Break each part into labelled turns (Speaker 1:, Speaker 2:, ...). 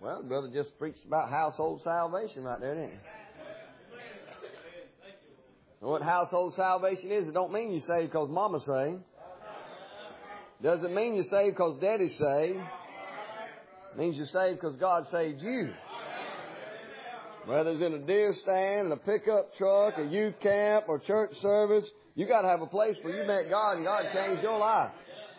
Speaker 1: Well, brother just preached about household salvation right there, didn't he? And what household salvation is, it don't mean you're saved because mama's saved. Doesn't mean you're saved because daddy's saved. It means you're saved because God saved you. Whether it's in a deer stand, a pickup truck, a youth camp, or church service, you got to have a place where you met God and God changed your life.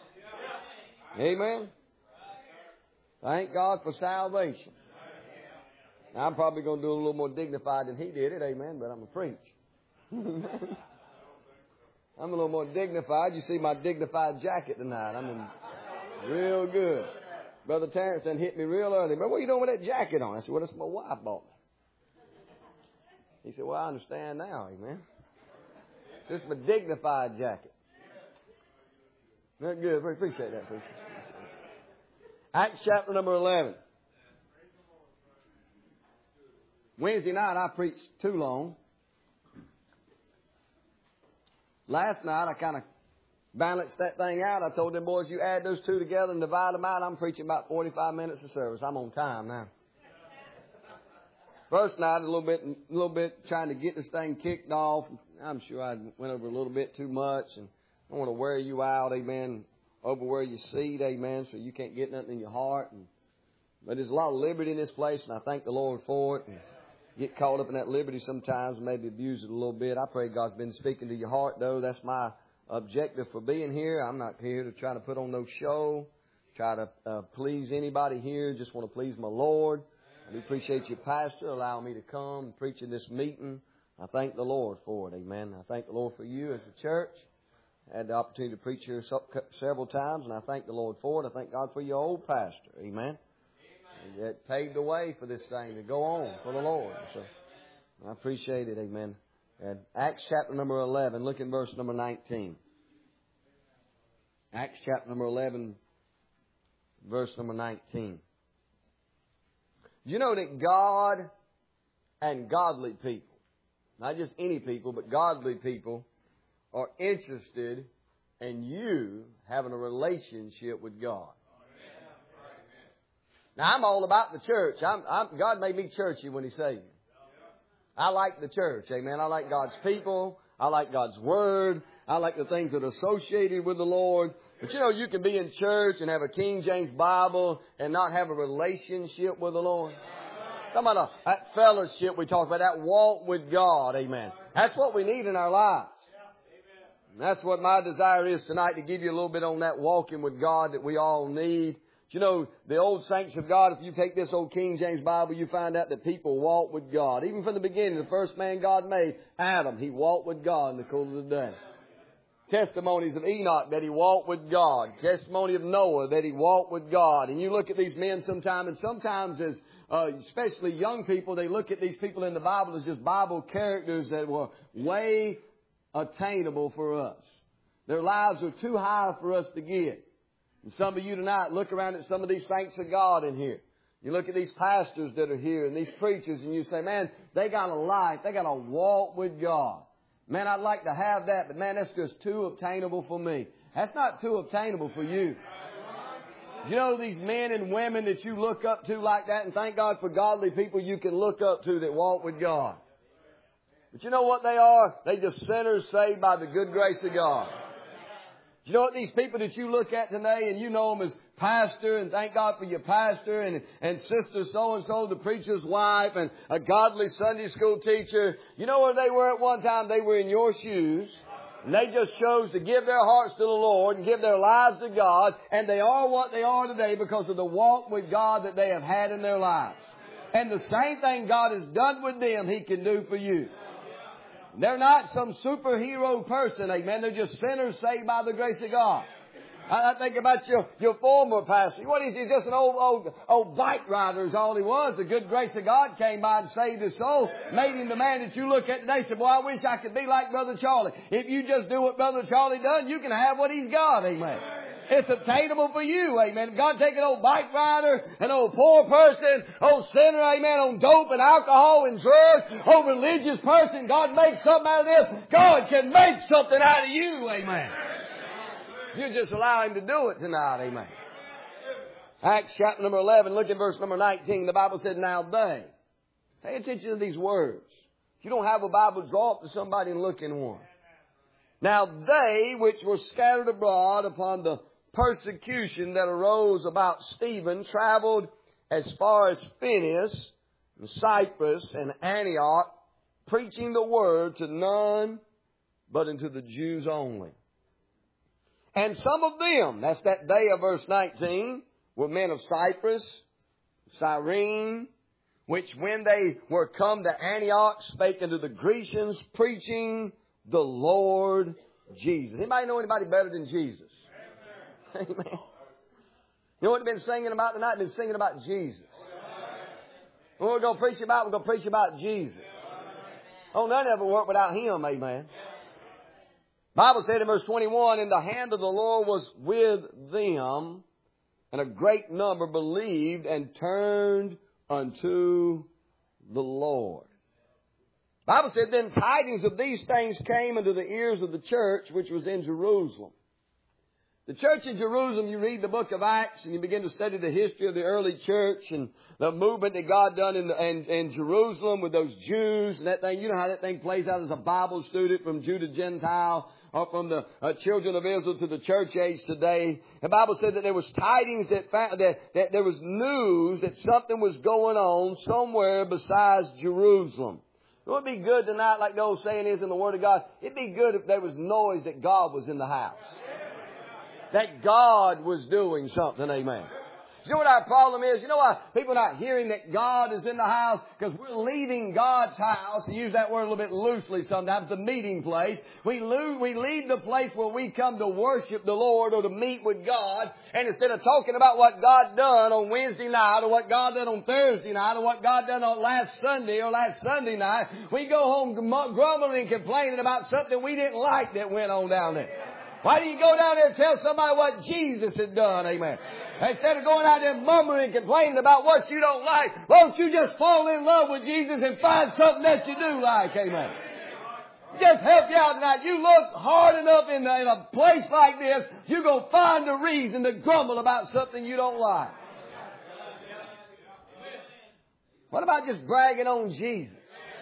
Speaker 1: Amen. Thank God for salvation. Now, I'm probably going to do it a little more dignified than he did it, amen, but I'm going to preach. I'm a little more dignified. You see my dignified jacket tonight. I'm in real good. Brother Terrence done hit me real early. But what are you doing with that jacket on? I said, well, that's my wife bought me. He said, well, I understand now, amen. It's just my dignified jacket. Very good. Very appreciate that, preacher. Acts chapter number 11. Wednesday night I preached too long. Last night I kind of balanced that thing out. I told them boys, you add those two together and divide them out. I'm preaching about 45 minutes of service. I'm on time now. First night a little bit trying to get this thing kicked off. I'm sure I went over a little bit too much, and I want to wear you out, amen. Over where you seat, amen, so you can't get nothing in your heart. But there's a lot of liberty in this place, and I thank the Lord for it. And get caught up in that liberty sometimes, maybe abuse it a little bit. I pray God's been speaking to your heart, though. That's my objective for being here. I'm not here to try to put on no show, try to please anybody here. Just want to please my Lord. I do appreciate you, Pastor, allowing me to come and preach in this meeting. I thank the Lord for it, amen. I thank the Lord for you as a church. I had the opportunity to preach here several times, and I thank the Lord for it. I thank God for your old pastor. Amen. That paved the way for this thing to go on for the Lord. So I appreciate it. Amen. And Acts chapter number 11, look in verse number 19. Acts chapter number 11, verse number 19. Do you know that God and godly people, not just any people, but godly people, are interested in you having a relationship with God? Now, I'm all about the church. God made me churchy when He saved me. I like the church, amen. I like God's people. I like God's Word. I like the things that are associated with the Lord. But you know, you can be in church and have a King James Bible and not have a relationship with the Lord. Talking about that fellowship we talk about, that walk with God, amen. That's what we need in our lives. And that's what my desire is tonight, to give you a little bit on that walking with God that we all need. You know, the old saints of God, if you take this old King James Bible, you find out that people walk with God. Even from the beginning, the first man God made, Adam, he walked with God in the cool of the day. Testimonies of Enoch that he walked with God. Testimony of Noah that he walked with God. And you look at these men sometimes, and sometimes as especially young people, they look at these people in the Bible as just Bible characters that were way attainable for us. Their lives are too high for us to get. And some of you tonight look around at some of these saints of God in here. You look at these pastors that are here and these preachers, and you say, man, they got a life. They got a walk with God. Man, I'd like to have that, but man, that's just too obtainable for me. That's not too obtainable for you. You know, these men and women that you look up to like that, and thank God for godly people you can look up to that walk with God. But you know what they are? They just sinners saved by the good grace of God. You know what, these people that you look at today, and you know them as pastor, and thank God for your pastor, and sister so-and-so, the preacher's wife, and a godly Sunday school teacher. You know where they were at one time? They were in your shoes. And they just chose to give their hearts to the Lord and give their lives to God. And they are what they are today because of the walk with God that they have had in their lives. And the same thing God has done with them, He can do for you. They're not some superhero person, amen. They're just sinners saved by the grace of God. I think about your former pastor. What is he? Just an old bike rider is all he was. The good grace of God came by and saved his soul. Made him the man that you look at today. Said, boy, I wish I could be like Brother Charlie. If you just do what Brother Charlie done, you can have what he's got, amen. It's obtainable for you, amen. God take an old bike rider, an old poor person, old sinner, amen, on dope and alcohol and drugs, old religious person. God makes something out of this. God can make something out of you, amen. You just allow Him to do it tonight, amen. Acts chapter number 11, look at verse number 19. The Bible said, now they. Pay attention to these words. If you don't have a Bible, draw up to somebody and look in one. Now they which were scattered abroad upon the persecution that arose about Stephen traveled as far as Phoenix, and Cyprus, and Antioch, preaching the word to none but unto the Jews only. And some of them, that's that day of verse 19, were men of Cyprus, Cyrene, which when they were come to Antioch spake unto the Grecians, preaching the Lord Jesus. Anybody know anybody better than Jesus? Amen. You know what we've been singing about tonight? We've been singing about Jesus. What we're going to preach about? We're going to preach about Jesus. Oh, none of it work without Him. Amen. Bible said in verse 21, and the hand of the Lord was with them, and a great number believed and turned unto the Lord. Bible said, then tidings of these things came unto the ears of the church which was in Jerusalem. The church in Jerusalem, you read the book of Acts and you begin to study the history of the early church and the movement that God done in Jerusalem with those Jews and that thing. You know how that thing plays out as a Bible student from Jew to Gentile or from the children of Israel to the church age today. The Bible said that there was tidings that there was news that something was going on somewhere besides Jerusalem. It would be good tonight, like the old saying is in the Word of God, it'd be good if there was noise that God was in the house. That God was doing something, amen. You know what our problem is? You know why people are not hearing that God is in the house? Because we're leaving God's house, to use that word a little bit loosely sometimes, the meeting place. We leave the place where we come to worship the Lord or to meet with God. And instead of talking about what God done on Wednesday night or what God done on Thursday night or what God done on last Sunday or last Sunday night, we go home grumbling and complaining about something we didn't like that went on down there. Why do you go down there and tell somebody what Jesus had done? Amen. Instead of going out there murmuring and complaining about what you don't like, won't you just fall in love with Jesus and find something that you do like? Amen. Just help you out tonight. You look hard enough in a place like this, you're going to find a reason to grumble about something you don't like. What about just bragging on Jesus?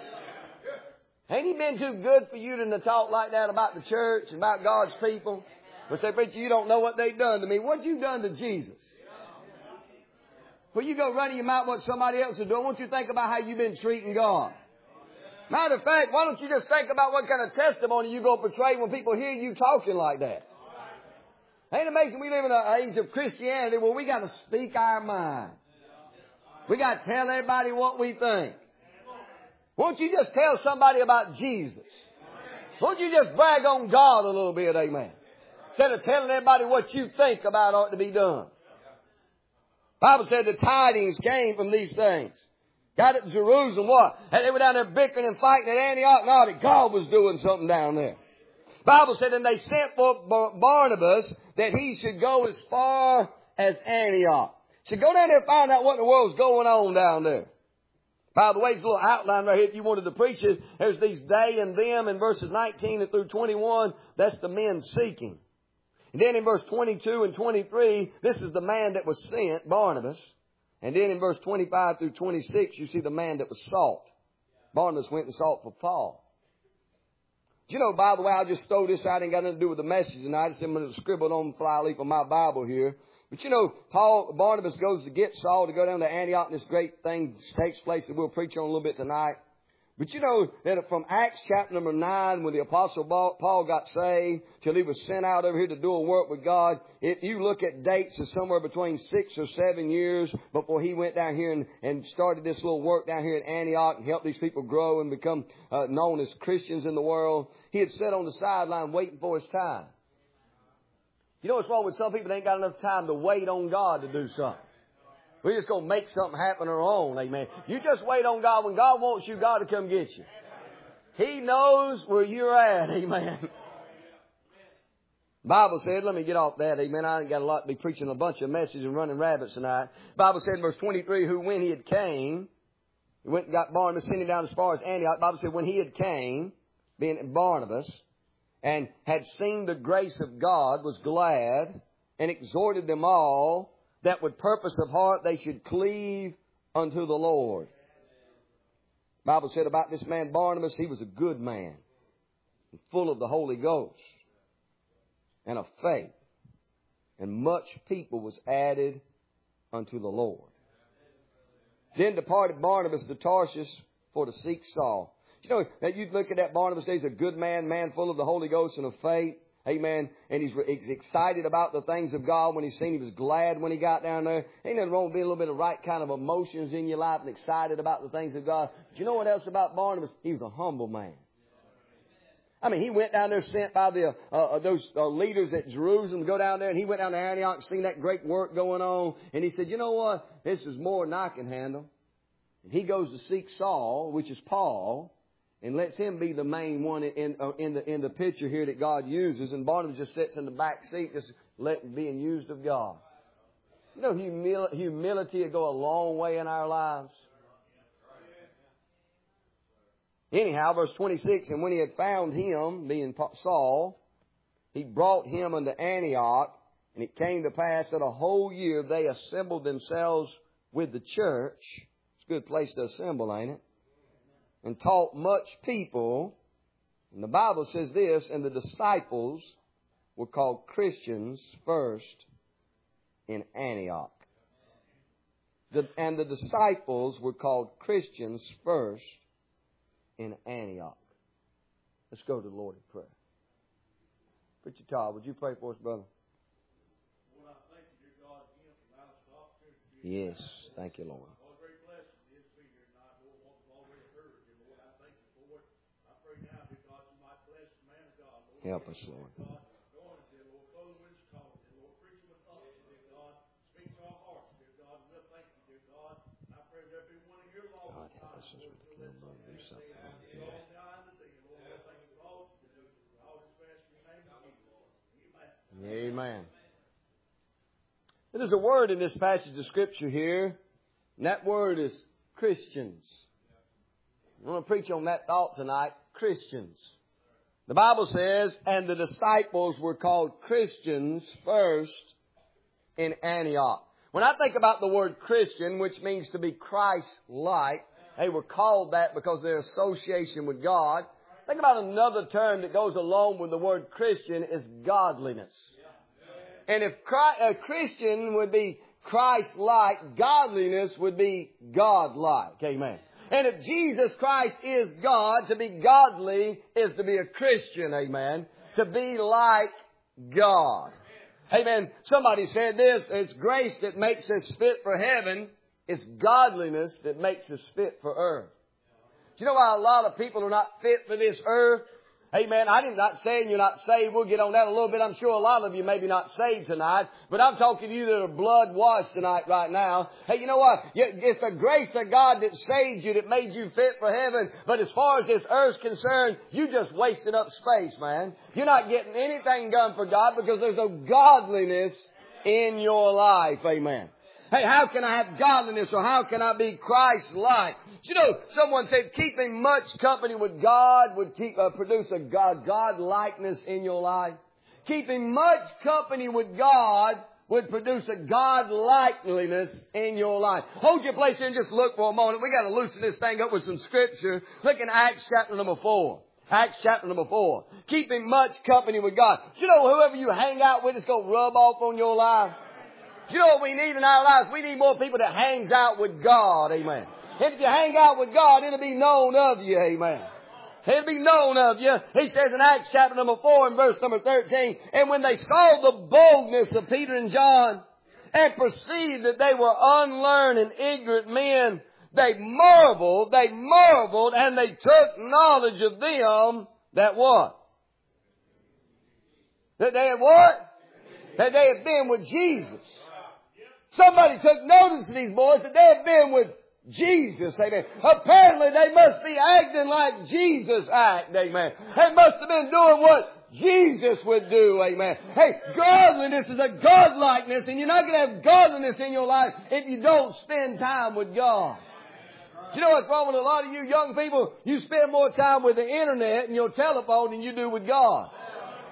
Speaker 1: Ain't He been too good for you to talk like that about the church and about God's people? But say, preacher, you don't know what they've done to me. What you done to Jesus? Well, you go running your mouth what somebody else is doing. Won't you think about how you've been treating God? Matter of fact, why don't you just think about what kind of testimony you're going to portray when people hear you talking like that? Ain't it amazing we live in an age of Christianity where we got to speak our mind. We got to tell everybody what we think. Won't you just tell somebody about Jesus? Won't you just brag on God a little bit, amen? Instead of telling everybody what you think about ought to be done. The Bible said the tidings came from these things. Got it to Jerusalem, what? And they were down there bickering and fighting at Antioch. No, that God was doing something down there. The Bible said, and they sent for Barnabas that he should go as far as Antioch. So go down there and find out what in the world's going on down there. By the way, there's a little outline right here if you wanted to preach it. There's these they and them in verses 19 through 21. That's the men seeking. And then in verse 22 and 23, this is the man that was sent, Barnabas. And then in verse 25 through 26, you see the man that was sought. Barnabas went and sought for Paul. You know, by the way, I'll just throw this out. Ain't got nothing to do with the message tonight. I'm going to scribble on the flyleaf of my Bible here. But you know, Barnabas goes to get Saul to go down to Antioch, and this great thing takes place that we'll preach on a little bit tonight. But you know that from Acts chapter number 9, when the Apostle Paul got saved, till he was sent out over here to do a work with God, if you look at dates, it's somewhere between 6 or 7 years before he went down here and started this little work down here at Antioch and helped these people grow and become known as Christians in the world. He had sat on the sideline waiting for his time. You know what's wrong with some people? They ain't got enough time to wait on God to do something. We're just going to make something happen on our own, amen. You just wait on God. When God wants you, God will come get you. He knows where you're at, amen. Bible said, let me get off that, amen. I ain't got a lot to be preaching a bunch of messages and running rabbits tonight. Bible said in verse 23, who when he had came, he went and got Barnabas, sent him down as far as Antioch. Bible said when he had came, being Barnabas, and had seen the grace of God, was glad, and exhorted them all that with purpose of heart they should cleave unto the Lord. The Bible said about this man Barnabas, he was a good man, full of the Holy Ghost and of faith. And much people was added unto the Lord. Then departed Barnabas to Tarshish for to seek Saul. You know, that you look at that Barnabas, he's a good man, man full of the Holy Ghost and of faith. Amen. And he's excited about the things of God when he's seen. He was glad when he got down there. Ain't nothing wrong with being a little bit of right kind of emotions in your life and excited about the things of God. But you know what else about Barnabas? He was a humble man. I mean, he went down there sent by those leaders at Jerusalem to go down there, and he went down to Antioch, seen that great work going on, and he said, you know what? This is more than I can handle. And he goes to seek Saul, which is Paul, and lets him be the main one in the picture here that God uses. And Barnabas just sits in the back seat, just being used of God. You know, humility will go a long way in our lives. Anyhow, verse 26, and when he had found him, being Saul, he brought him unto Antioch, and it came to pass that a whole year they assembled themselves with the church. It's a good place to assemble, ain't it? And taught much people. And the Bible says this, and the disciples were called Christians first in Antioch. And the disciples were called Christians first in Antioch. Let's go to the Lord in prayer. Preacher Todd, would you pray for us, brother?
Speaker 2: Lord, I thank you, dear God, again for allowing us to opportunity.
Speaker 1: Yes, thank you, Lord.
Speaker 2: What a great blessing it is to be here tonight, Lord. What we've already heard, dear Lord, I thank you for it. I pray now, dear God, you might bless the man of God, Lord.
Speaker 1: Help us, Lord.
Speaker 2: God, going, dear Lord, close with his call, dear Lord, preaching with us, dear God. Speak to our hearts, dear God, and we'll thank you, dear God. And I pray there be one in your law.
Speaker 1: God, help us as we do something. Amen. There's a word in this passage of Scripture here, and that word is Christians. I'm going to preach on that thought tonight, Christians. The Bible says, and the disciples were called Christians first in Antioch. When I think about the word Christian, which means to be Christ-like, they were called that because of their association with God. Think about another term that goes along with the word Christian is godliness. And if a Christian would be Christ-like, godliness would be God-like. Amen. And if Jesus Christ is God, to be godly is to be a Christian. Amen. To be like God. Amen. Somebody said this, it's grace that makes us fit for heaven. It's godliness that makes us fit for earth. Do you know why a lot of people are not fit for this earth? Amen. I'm not saying you're not saved. We'll get on that a little bit. I'm sure a lot of you may be not saved tonight. But I'm talking to you that are blood washed tonight right now. Hey, you know what? It's the grace of God that saved you, that made you fit for heaven. But as far as this earth's concerned, you just wasted up space, man. You're not getting anything done for God because there's no godliness in your life. Amen. Hey, how can I have godliness, or how can I be Christ-like? You know, someone said keeping much company with God would produce a God-likeness in your life. Keeping much company with God would produce a God-likeness in your life. Hold your place here and just look for a moment. We got to loosen this thing up with some Scripture. Look in Acts chapter number 4. Acts chapter number 4. Keeping much company with God. You know, whoever you hang out with is going to rub off on your life. You know what we need in our lives? We need more people that hangs out with God. Amen. And if you hang out with God, it'll be known of you. Amen. It'll be known of you. He says in Acts chapter number 4 and verse number 13, and when they saw the boldness of Peter and John and perceived that they were unlearned and ignorant men, they marveled, and they took knowledge of them that what? That they had what? That they had been with Jesus. Somebody took notice of these boys that they had been with Jesus. Amen. Apparently they must be acting like Jesus acted. Amen. They must have been doing what Jesus would do. Amen. Hey, godliness is a godlikeness, and you're not going to have godliness in your life if you don't spend time with God. Do you know what's wrong with a lot of you young people? You spend more time with the internet and your telephone than you do with God.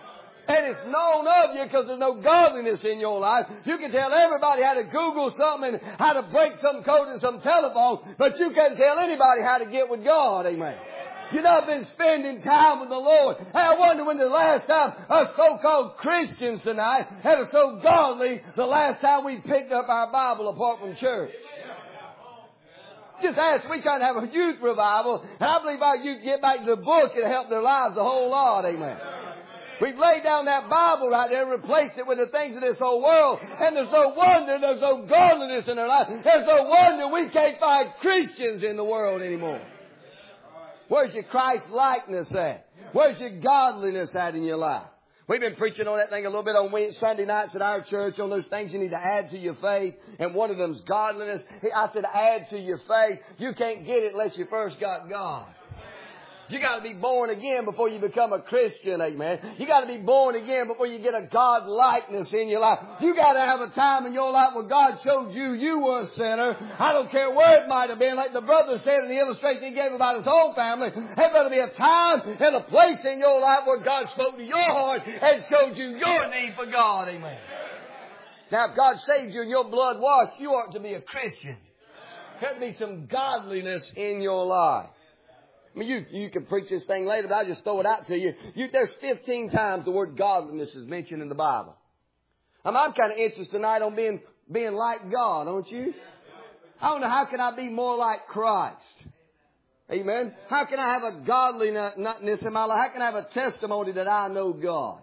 Speaker 1: And it's known of you because there's no godliness in your life. You can tell everybody how to Google something and how to break some code in some telephone, but you can't tell anybody how to get with God. Amen. You've not been spending time with the Lord. I wonder when the last time us so-called Christians tonight that are so godly, the last time we picked up our Bible apart from church. Just ask, we trying to have a youth revival, and I believe our youth get back to the book and help their lives a whole lot. Amen. We've laid down that Bible right there and replaced it with the things of this whole world. And there's no wonder there's no godliness in their life. There's no wonder we can't find Christians in the world anymore. Where's your Christ likeness at? Where's your godliness at in your life? We've been preaching on that thing a little bit on Sunday nights at our church on those things you need to add to your faith. And one of them's godliness. I said add to your faith. You can't get it unless you first got God. You got to be born again before you become a Christian, amen. You got to be born again before you get a God likeness in your life. You got to have a time in your life where God showed you were a sinner. I don't care where it might have been, like the brother said in the illustration he gave about his own family. There better be a time and a place in your life where God spoke to your heart and showed you your need for God, amen. Now, if God saved you and your blood washed, you ought to be a Christian. There ought to be some godliness in your life. I mean, you can preach this thing later, but I'll just throw it out to you. There's 15 times the word godliness is mentioned in the Bible. I'm kind of interested tonight on being like God, don't you? I don't know, how can I be more like Christ? Amen. How can I have a godliness in my life? How can I have a testimony that I know God?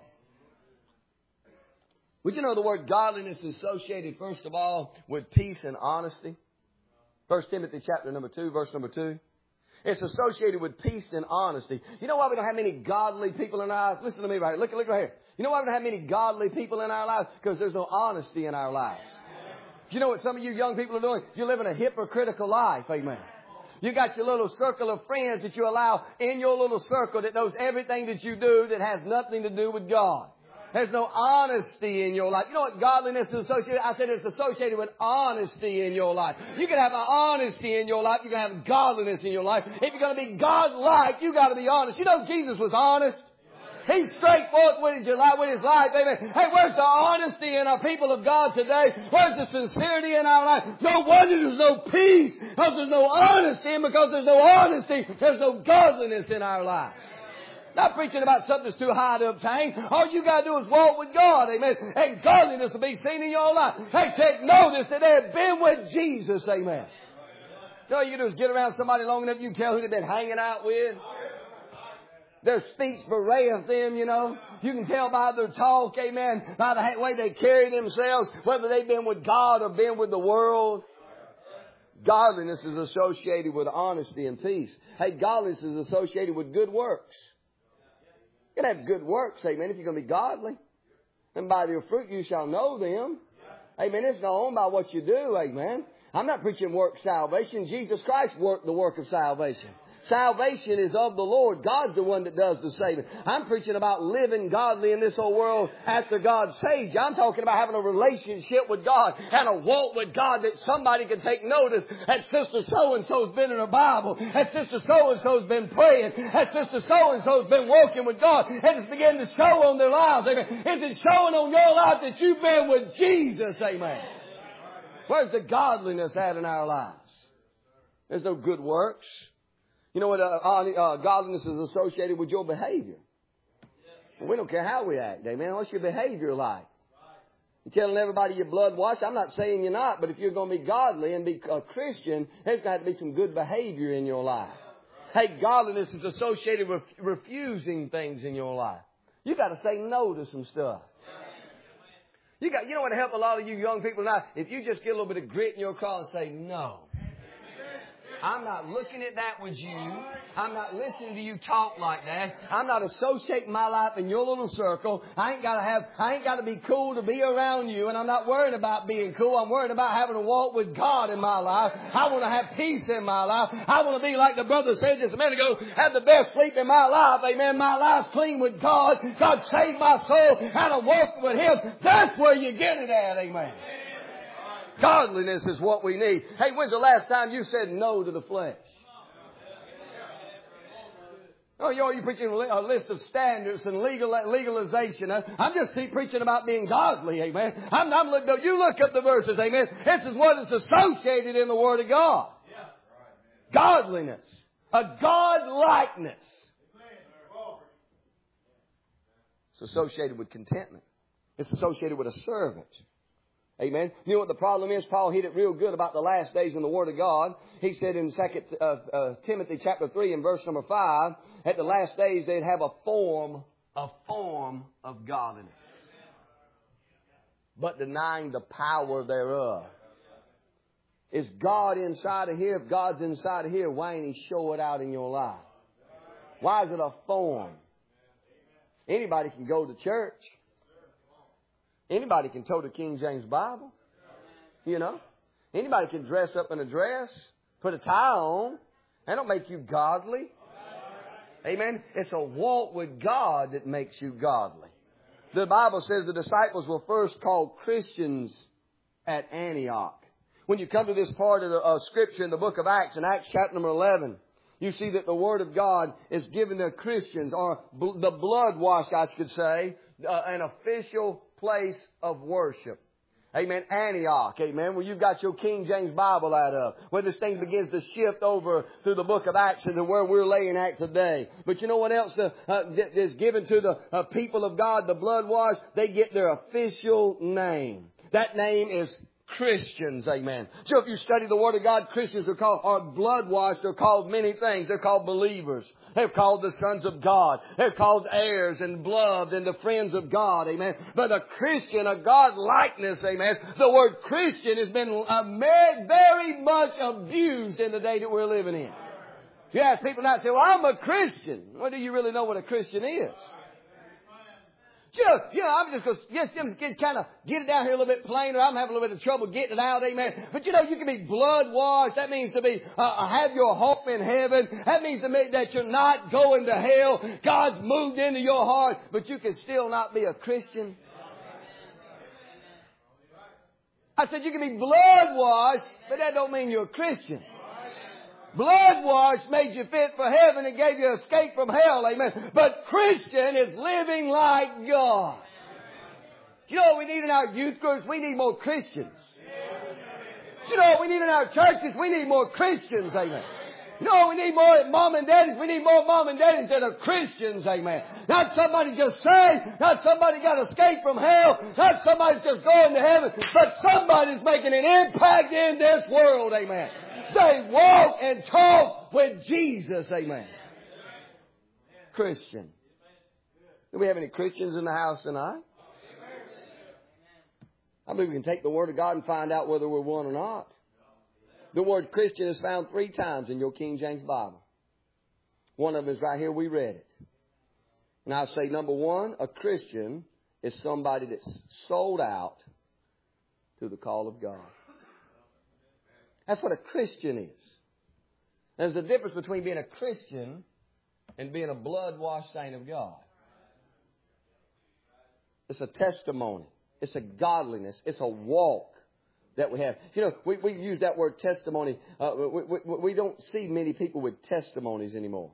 Speaker 1: Would you know the word godliness is associated, first of all, with peace and honesty? 1 Timothy chapter number 2, verse number 2. It's associated with peace and honesty. You know why we don't have many godly people in our lives? Listen to me right here. Look right here. You know why we don't have many godly people in our lives? Because there's no honesty in our lives. You know what some of you young people are doing? You're living a hypocritical life. Amen. You got your little circle of friends that you allow in your little circle that knows everything that you do that has nothing to do with God. There's no honesty in your life. You know what godliness is associated? I said it's associated with honesty in your life. You can have an honesty in your life. You can have godliness in your life. If you're going to be God-like, you got to be honest. You know Jesus was honest. He's straightforward with his life. Amen. Hey, where's the honesty in our people of God today? Where's the sincerity in our life? No wonder there's no peace, because there's no honesty. And because there's no honesty, there's no godliness in our lives. Not preaching about something that's too high to obtain. All you got to do is walk with God. Amen. And godliness will be seen in your life. Hey, take notice that they have been with Jesus. Amen. You know all you can do is get around somebody long enough, you can tell who they've been hanging out with. Their speech bewrayeth them, you know. You can tell by their talk, amen, by the way they carry themselves, whether they've been with God or been with the world. Godliness is associated with honesty and peace. Hey, godliness is associated with good works. You can have good works, amen, if you're going to be godly. And by their fruit you shall know them. Amen. It's known by what you do, amen. I'm not preaching work salvation. Jesus Christ worked the work of salvation. Salvation is of the Lord. God's the one that does the saving. I'm preaching about living godly in this whole world after God saved you. I'm talking about having a relationship with God and a walk with God that somebody can take notice that Sister So-and-so's been in her Bible, that Sister So-and-so's been praying, that Sister So-and-so's been walking with God, and it's beginning to show on their lives. Amen. Is it showing on your life that you've been with Jesus? Amen. Where's the godliness at in our lives? There's no good works. You know what godliness is associated with your behavior. Well, we don't care how we act, amen. What's your behavior like? You're telling everybody you're blood washed. I'm not saying you're not, but if you're going to be godly and be a Christian, there's going to have to be some good behavior in your life. Hey, godliness is associated with refusing things in your life. You got to say no to some stuff. You know what to help a lot of you young people now? If you just get a little bit of grit in your car and say no. I'm not looking at that with you. I'm not listening to you talk like that. I'm not associating my life in your little circle. I ain't got to be cool to be around you. And I'm not worried about being cool. I'm worried about having to walk with God in my life. I want to have peace in my life. I want to be like the brother said just a minute ago, have the best sleep in my life. Amen. My life's clean with God. God saved my soul. And I'm walking with Him. That's where you get it at. Amen. Godliness is what we need. Hey, when's the last time you said no to the flesh? Oh, you're preaching a list of standards and legalization. I'm just preaching about being godly, amen. You look up the verses, amen. This is what is associated in the Word of God. Godliness. A God-likeness. It's associated with contentment. It's associated with a servant. Amen. You know what the problem is? Paul hit it real good about the last days in the Word of God. He said in 2 Timothy chapter 3 and verse number 5, at the last days they'd have a form of godliness, but denying the power thereof. Is God inside of here? If God's inside of here, why ain't He show it out in your life? Why is it a form? Anybody can go to church. Anybody can tote a King James Bible. You know. Anybody can dress up in a dress, put a tie on. That don't make you godly. Amen. It's a walk with God that makes you godly. The Bible says the disciples were first called Christians at Antioch. When you come to this part of the Scripture in the book of Acts, in Acts chapter number 11, you see that the Word of God is given to Christians, or the blood-washed, I should say, an official place of worship. Amen. Antioch. Amen. Where you've got your King James Bible out of. Where this thing begins to shift over through the book of Acts into where we're laying at today. But you know what else is given to the people of God, the blood-washed? They get their official name. That name is Christians, amen. So if you study the Word of God, Christians are blood-washed. They're called many things. They're called believers. They're called the sons of God. They're called heirs and beloved and the friends of God, amen. But a Christian, a God-likeness, amen. The word Christian has been very much abused in the day that we're living in. You ask people now, say, well, I'm a Christian. Well, do you really know what a Christian is? I'm just going to kind of get it down here a little bit plainer. I'm having a little bit of trouble getting it out, amen. But you can be blood washed. That means to be, have your hope in heaven. That means to me that you're not going to hell. God's moved into your heart, but you can still not be a Christian. I said you can be blood washed, but that don't mean you're a Christian. Blood washed made you fit for heaven and gave you escape from hell, amen. But Christian is living like God. You know what we need in our youth groups? We need more Christians. You know what we need in our churches? We need more Christians, amen. You know we need more mom and daddies? We need more mom and daddies that are Christians, amen. Not somebody just saved, not somebody got escaped from hell, not somebody just going to heaven, but somebody's making an impact in this world, amen. They walk and talk with Jesus. Amen. Christian. Do we have any Christians in the house tonight? I believe we can take the Word of God and find out whether we're one or not. The word Christian is found 3 times in your King James Bible. One of them is right here. We read it. And I say, number 1, a Christian is somebody that's sold out to the call of God. That's what a Christian is. There's a difference between being a Christian and being a blood-washed saint of God. It's a testimony. It's a godliness. It's a walk that we have. We use that word testimony. We don't see many people with testimonies anymore.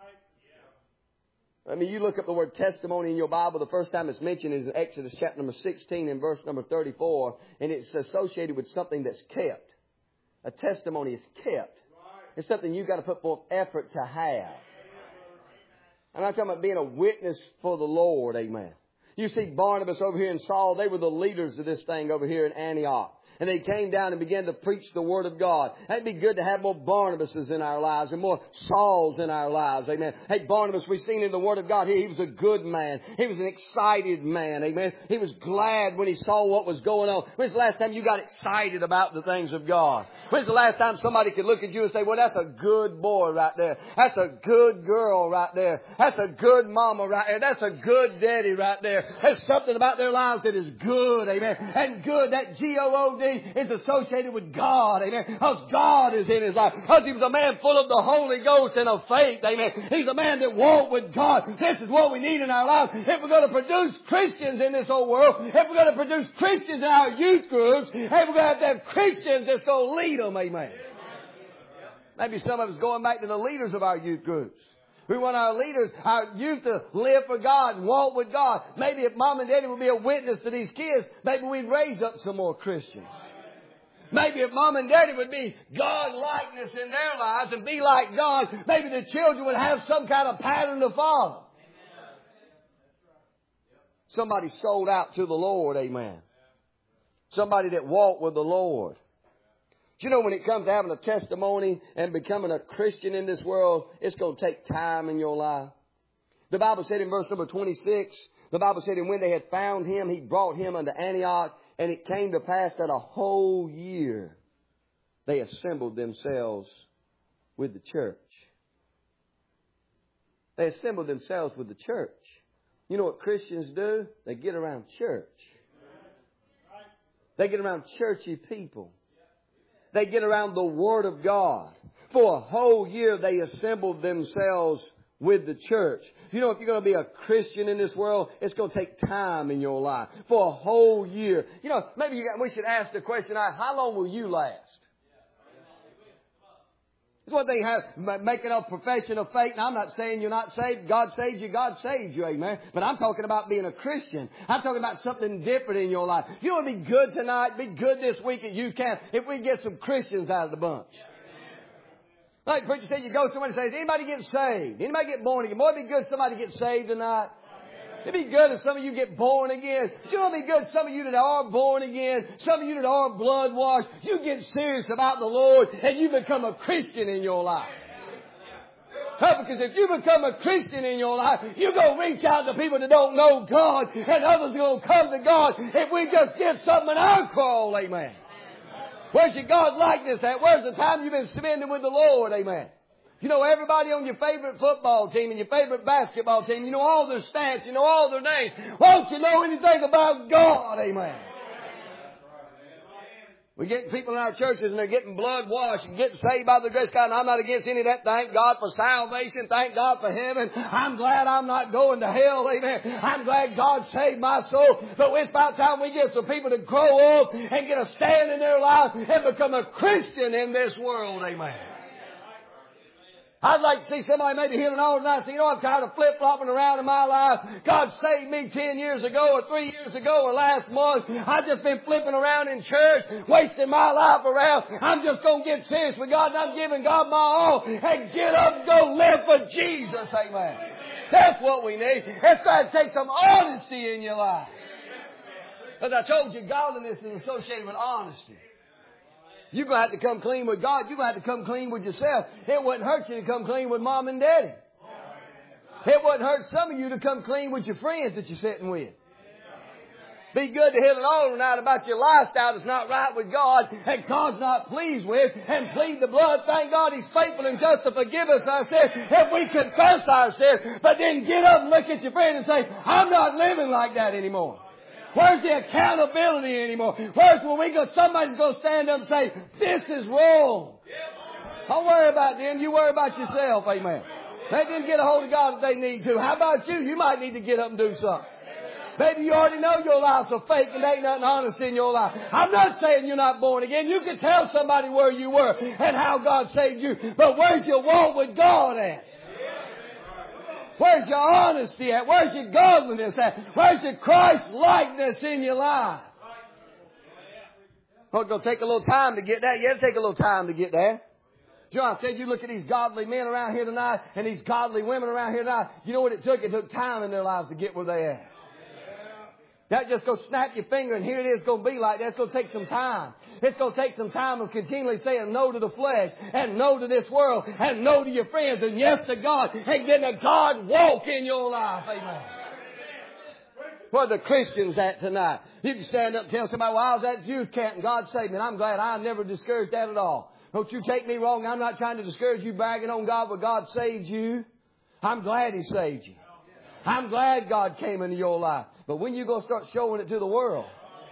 Speaker 1: I mean, you look up the word testimony in your Bible, the first time it's mentioned is in Exodus chapter number 16 and verse number 34, and it's associated with something that's kept. A testimony is kept. It's something you've got to put forth effort to have. I'm not talking about being a witness for the Lord, amen. You see Barnabas over here and Saul, they were the leaders of this thing over here in Antioch. And they came down and began to preach the Word of God. It'd be good to have more Barnabases in our lives and more Sauls in our lives. Amen. Hey, Barnabas, we've seen in the Word of God here, he was a good man. He was an excited man. Amen. He was glad when he saw what was going on. When's the last time you got excited about the things of God? When's the last time somebody could look at you and say, well, that's a good boy right there. That's a good girl right there. That's a good mama right there. That's a good daddy right there. There's something about their lives that is good. Amen. And good, that G-O-O-D, is associated with God, amen. Because God is in his life. Because he was a man full of the Holy Ghost and of faith, amen. He's a man that walked with God. This is what we need in our lives. If we're going to produce Christians in this whole world, if we're going to produce Christians in our youth groups, if we're going to have Christians that's going to lead them, amen. Maybe some of us going back to the leaders of our youth groups. We want our leaders, our youth to live for God and walk with God. Maybe if Mom and Daddy would be a witness to these kids, maybe we'd raise up some more Christians. Maybe if Mom and Daddy would be God-likeness in their lives and be like God, maybe the children would have some kind of pattern to follow. Somebody sold out to the Lord, amen. Somebody that walked with the Lord. You know, when it comes to having a testimony and becoming a Christian in this world, it's going to take time in your life. The Bible said in verse number 26, the Bible said, and when they had found him, he brought him unto Antioch, and it came to pass that a whole year they assembled themselves with the church. They assembled themselves with the church. You know what Christians do? They get around church. They get around churchy people. They get around the Word of God. For a whole year they assembled themselves with the church. You know, if you're going to be a Christian in this world, it's going to take time in your life. For a whole year. You know, maybe we should ask the question, how long will you last? It's what they have, making a profession of faith. Now, I'm not saying you're not saved. God saved you. God saved you. Amen. But I'm talking about being a Christian. I'm talking about something different in your life. You want to be good tonight, be good this week if you can, if we get some Christians out of the bunch. Like the preacher said, you go somewhere and say, does anybody get saved? Anybody get born again? Boy, it'd be good if somebody gets saved tonight. It'd be good if some of you get born again. You know, it'd be good some of you that are born again, some of you that are blood washed, you get serious about the Lord and you become a Christian in your life. Because if you become a Christian in your life, you're going to reach out to people that don't know God, and others are going to come to God if we just get something in our crawl, amen. Where's your God likeness at? Where's the time you've been spending with the Lord, amen? You know everybody on your favorite football team and your favorite basketball team. You know all their stats. You know all their names. Won't you know anything about God? Amen. We get people in our churches and they're getting blood washed and getting saved by the grace of God. And I'm not against any of that. Thank God for salvation. Thank God for heaven. I'm glad I'm not going to hell. Amen. I'm glad God saved my soul. But it's about time we get some people to grow up and get a stand in their life and become a Christian in this world. Amen. I'd like to see somebody maybe here tonight and say, you know, I'm tired of flip-flopping around in my life. God saved me 10 years ago or 3 years ago or last month. I've just been flipping around in church, wasting my life around. I'm just going to get serious with God and I'm giving God my all and get up and go live for Jesus. Amen. That's what we need. It's got to take some honesty in your life. As I told you, godliness is associated with honesty. You're going to have to come clean with God. You're going to have to come clean with yourself. It wouldn't hurt you to come clean with Mom and Daddy. It wouldn't hurt some of you to come clean with your friends that you're sitting with. Be good to hear an altar tonight about your lifestyle that's not right with God and God's not pleased with, and plead the blood. Thank God He's faithful and just to forgive us our sins if we confess our sins. But then get up and look at your friend and say, I'm not living like that anymore. Where's the accountability anymore? Where's when we go, somebody's going to stand up and say, this is wrong. Don't worry about them. You worry about yourself. Amen. Let them get a hold of God if they need to. How about you? You might need to get up and do something. Maybe you already know your life's a fake and there ain't nothing honest in your life. I'm not saying you're not born again. You can tell somebody where you were and how God saved you. But where's your walk with God at? Where's your honesty at? Where's your godliness at? Where's your Christ-likeness in your life? Well, it's going to take a little time to get that. Yeah, it'll take a little time to get there. John said, you look at these godly men around here tonight and these godly women around here tonight. You know what it took? It took time in their lives to get where they at. Not just go snap your finger and here it is going to be like that. It's going to take some time. It's going to take some time of continually saying no to the flesh and no to this world and no to your friends and yes to God and getting a God walk in your life. Amen. Where the Christians at tonight? You can stand up and tell somebody, well, I was at youth camp and God saved me. And I'm glad I never discouraged that at all. Don't you take me wrong. I'm not trying to discourage you bragging on God, but God saved you. I'm glad He saved you. I'm glad God came into your life. But when you go start showing it to the world,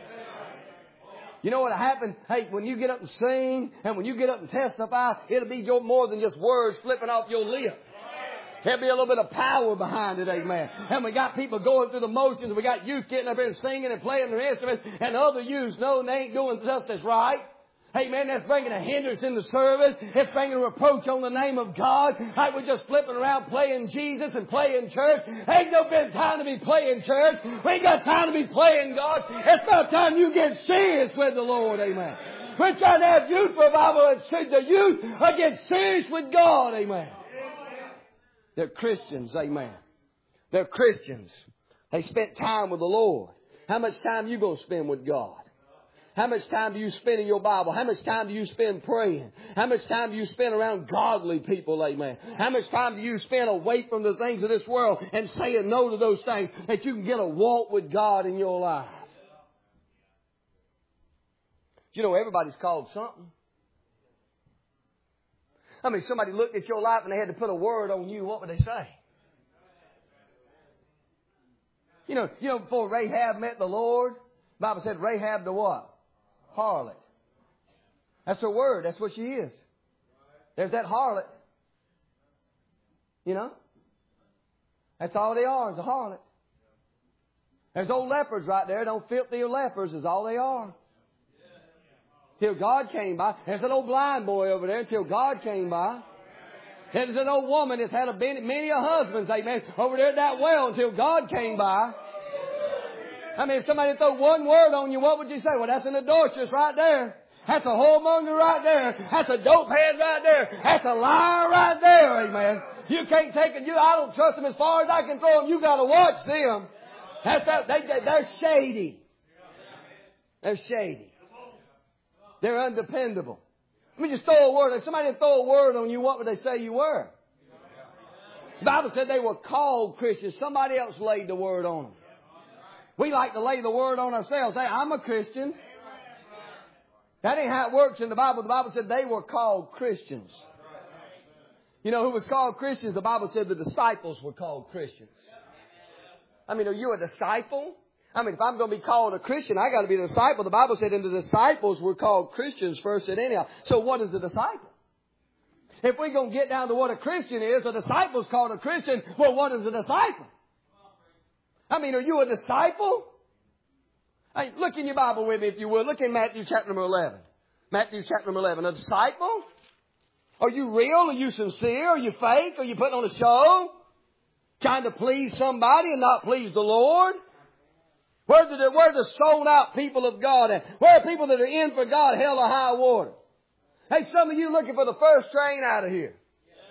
Speaker 1: you know what happened? Hey, when you get up and sing and when you get up and testify, it'll be more than just words flipping off your lips. There'll be a little bit of power behind it, amen. And we got people going through the motions. We got youth getting up here and singing and playing their instruments. And other youths know they ain't doing stuff that's right. Amen. That's bringing a hindrance in the service. It's bringing a reproach on the name of God. Like we're just flipping around playing Jesus and playing church. Ain't no been time to be playing church. We ain't got time to be playing God. It's about time you get serious with the Lord. Amen. We're trying to have youth revival and the youth are getting serious with God. Amen. They're Christians. Amen. They're Christians. They spent time with the Lord. How much time you going to spend with God? How much time do you spend in your Bible? How much time do you spend praying? How much time do you spend around godly people, amen? How much time do you spend away from the things of this world and saying no to those things that you can get a walk with God in your life? You know, everybody's called something. I mean, somebody looked at your life and they had to put a word on you. What would they say? You know, before Rahab met the Lord, the Bible said Rahab the what? Harlot. That's her word. That's what she is. There's that harlot. You know? That's all they are, is a harlot. There's old lepers right there. Don't filthy lepers is all they are. Till God came by. There's an old blind boy over there until God came by. There's an old woman that's had many a husbands, amen, over there at that well until God came by. I mean, if somebody throw one word on you, what would you say? Well, that's an adulteress right there. That's a whoremonger right there. That's a dopehead right there. That's a liar right there, amen. You can't take it. I don't trust them as far as I can throw them. You got to watch them. They're shady. They're shady. They're undependable. Let me just throw a word. If somebody throw a word on you, what would they say you were? The Bible said they were called Christians. Somebody else laid the word on them. We like to lay the word on ourselves. Hey, I'm a Christian. That ain't how it works in the Bible. The Bible said they were called Christians. You know who was called Christians? The Bible said the disciples were called Christians. I mean, are you a disciple? I mean, if I'm going to be called a Christian, I got to be a disciple. The Bible said, and the disciples were called Christians first and anyhow. So what is the disciple? If we're going to get down to what a Christian is, a disciple's called a Christian. Well, what is a disciple? I mean, are you a disciple? Hey, look in your Bible with me, if you will. Look in Matthew chapter number 11. Matthew chapter number 11. A disciple? Are you real? Are you sincere? Are you fake? Are you putting on a show? Trying to please somebody and not please the Lord? Where are the sold out people of God at? Where are people that are in for God, hell or high water? Hey, some of you looking for the first train out of here.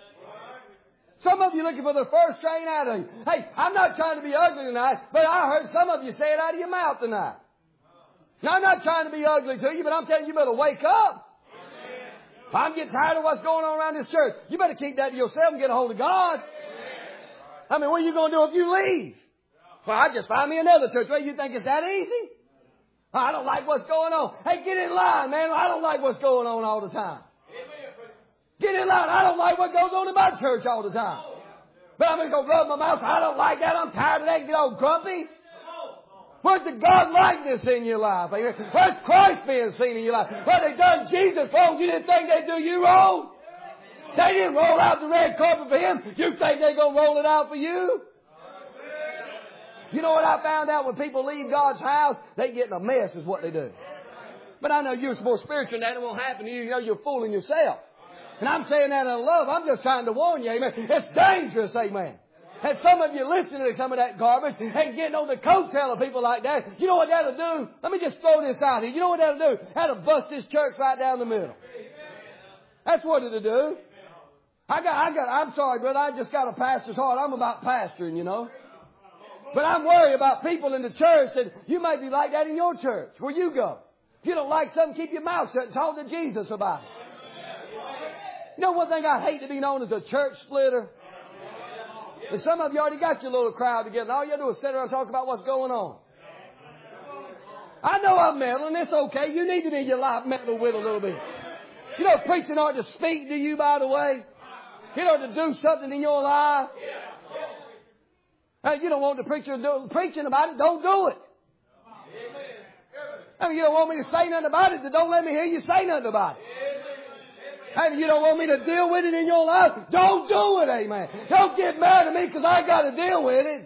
Speaker 1: Some of you looking for the first train out of here. Hey, I'm not trying to be ugly tonight, but I heard some of you say it out of your mouth tonight. Now, I'm not trying to be ugly to you, but I'm telling you, you better wake up. I'm getting tired of what's going on around this church. You better keep that to yourself and get a hold of God. I mean, what are you going to do if you leave? Well, I just find me another church. Well, you think it's that easy? I don't like what's going on. Hey, get in line, man. I don't like what's going on all the time. Get in line. I don't like what goes on in my church all the time. But I'm going to go rub my mouth. I don't like that. I'm tired of that. Get all grumpy. Where's the God likeness in your life? Where's Christ being seen in your life? Well, they done Jesus wrong. You didn't think they'd do you wrong? They didn't roll out the red carpet for him. You think they're going to roll it out for you? You know what I found out? When people leave God's house, they get in a mess is what they do. But I know you're more spiritual than that. It won't happen to you. You know, you're fooling yourself. And I'm saying that in love. I'm just trying to warn you, amen. It's dangerous, amen. And some of you listening to some of that garbage and getting on the coattail of people like that, you know what that'll do? Let me just throw this out here. You know what that'll do? That'll bust this church right down the middle. That's what it'll do. I'm sorry, brother. I just got a pastor's heart. I'm about pastoring, you know. But I'm worried about people in the church that you may be like that in your church, where you go. If you don't like something, keep your mouth shut and talk to Jesus about it. You know one thing I hate to be known as a church splitter? And some of you already got your little crowd together. And all you do is sit around and talk about what's going on. I know I'm meddling. It's okay. You need to be your life meddled with a little bit. You know, preaching ought to speak to you, by the way. It ought to do something in your life. Hey, you don't want the preacher preaching about it, don't do it. I mean, you don't want me to say nothing about it, then don't let me hear you say nothing about it. Hey, you don't want me to deal with it in your life, don't do it, amen. Don't get mad at me because I got to deal with it.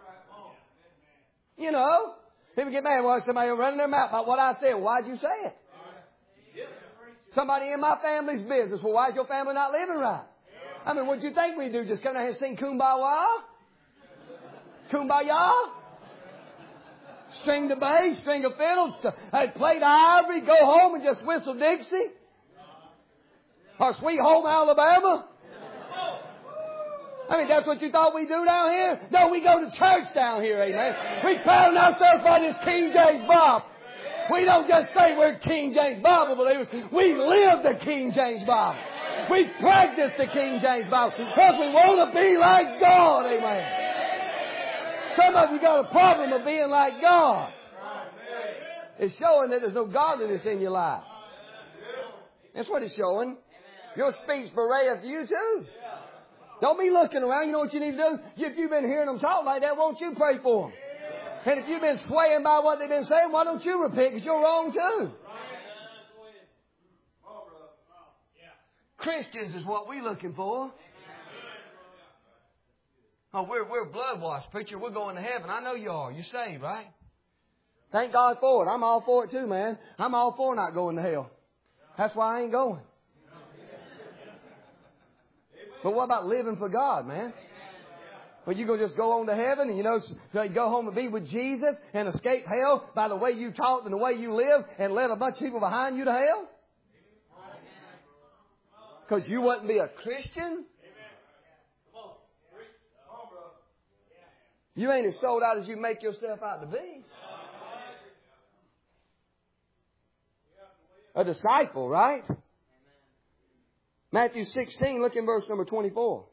Speaker 1: You know, people get mad when somebody running their mouth about what I said. Why'd you say it? Somebody in my family's business. Well, why is your family not living right? I mean, what'd you think we do? Just come down here and sing Kumbaya? Kumbaya? String the bass, string a fiddle, play the ivory, go home and just whistle Dixie? Or Sweet Home Alabama? I mean, that's what you thought we do down here? No, we go to church down here, amen. We pound ourselves by this King James Bible. We don't just say we're King James Bible believers. We live the King James Bible. We practice the King James Bible because we want to be like God, amen. Some of you got a problem of being like God. It's showing that there's no godliness in your life. That's what it's showing. Your speech bereath you too. Don't be looking around. You know what you need to do? If you've been hearing them talk like that, won't you pray for them? And if you've been swaying by what they've been saying, why don't you repent? Because you're wrong too. Christians is what we're looking for. Oh, we're blood washed, preacher. We're going to heaven. I know you are. You're saved, right? Thank God for it. I'm all for it too, man. I'm all for not going to hell. That's why I ain't going. But what about living for God, man? Well, you going to just go on to heaven and, go home and be with Jesus and escape hell by the way you talk and the way you live and let a bunch of people behind you to hell? Because you wouldn't be a Christian? You ain't as sold out as you make yourself out to be. A disciple, right? Matthew 16, look in verse number 24.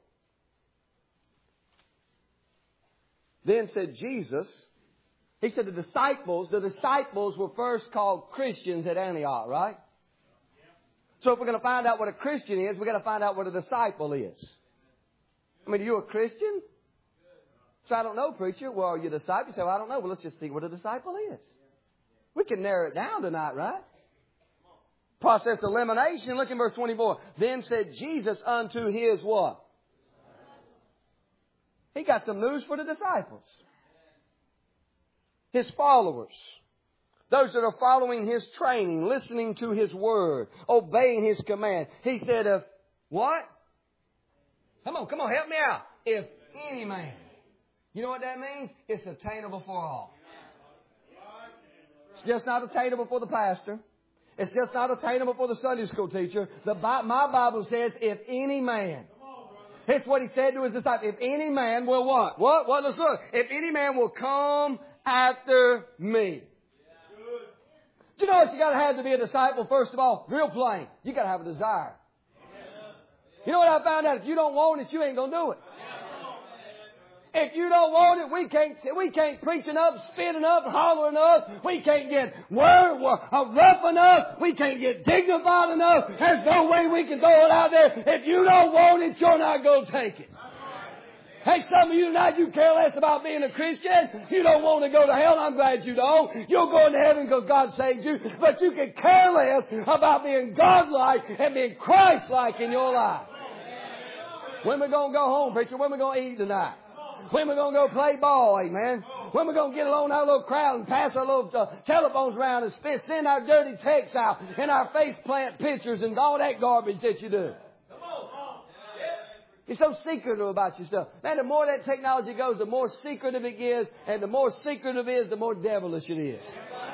Speaker 1: Then said Jesus, He said the disciples were first called Christians at Antioch, right? So if we're going to find out what a Christian is, we've got to find out what a disciple is. I mean, are you a Christian? So I don't know, preacher. Well, are you a disciple? You say, well, I don't know. Well, let's just see what a disciple is. We can narrow it down tonight, right? Process elimination. Look in verse 24. Then said Jesus unto His what? He got some news for the disciples. His followers. Those that are following His training, listening to His word, obeying His command. He said, if what? Come on, help me out. If any man. You know what that means? It's attainable for all. It's just not attainable for the pastor. It's just not attainable for the Sunday school teacher. My Bible says, if any man. It's what He said to His disciples. If any man will what? What? Let's look. If any man will come after me. Do you know what you got to have to be a disciple? First of all, real plain. You got to have a desire. You know what I found out? If you don't want it, you ain't going to do it. If you don't want it, we can't preach enough, spit enough, holler enough. We can't get rough enough. We can't get dignified enough. There's no way we can throw it out there. If you don't want it, you're not going to take it. Hey, some of you tonight, you care less about being a Christian. You don't want to go to hell. I'm glad you don't. You're going to heaven because God saved you. But you can care less about being God-like and being Christ-like in your life. When we going to go home, preacher? When we going to eat tonight? When we going to go play ball, amen? When we going to get along our little crowd and pass our little telephones around and send our dirty texts out and our face plant pictures and all that garbage that you do? You're so secretive about your stuff. Man, the more that technology goes, the more secretive it is, and the more secretive it is, the more devilish it is.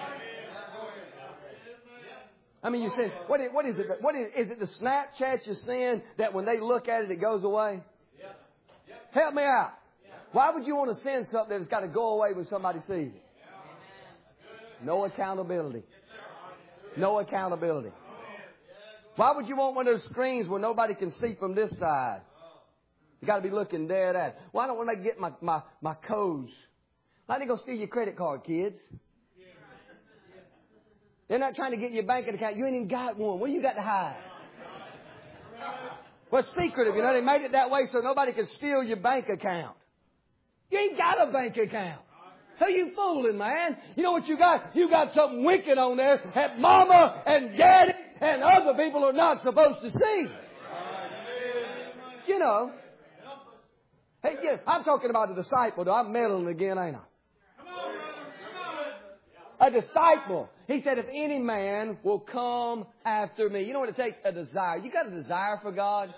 Speaker 1: I mean, you say, what is it? Is it the Snapchat you're seeing that when they look at it, it goes away? Help me out. Why would you want to send something that's got to go away when somebody sees it? No accountability. No accountability. Why would you want one of those screens where nobody can see from this side? You got to be looking dead at it. Why don't when I get my codes? Why they go steal your credit card, kids? They're not trying to get your banking account. You ain't even got one. What do you got to hide? Well, it's secretive, They made it that way so nobody can steal your bank account. You ain't got a bank account. Who you fooling, man? You know what you got? You got something wicked on there that mama and daddy and other people are not supposed to see. Hey, I'm talking about the disciple, though. I'm meddling again, ain't I? A disciple. He said, if any man will come after me. You know what it takes? A desire. You got a desire for God?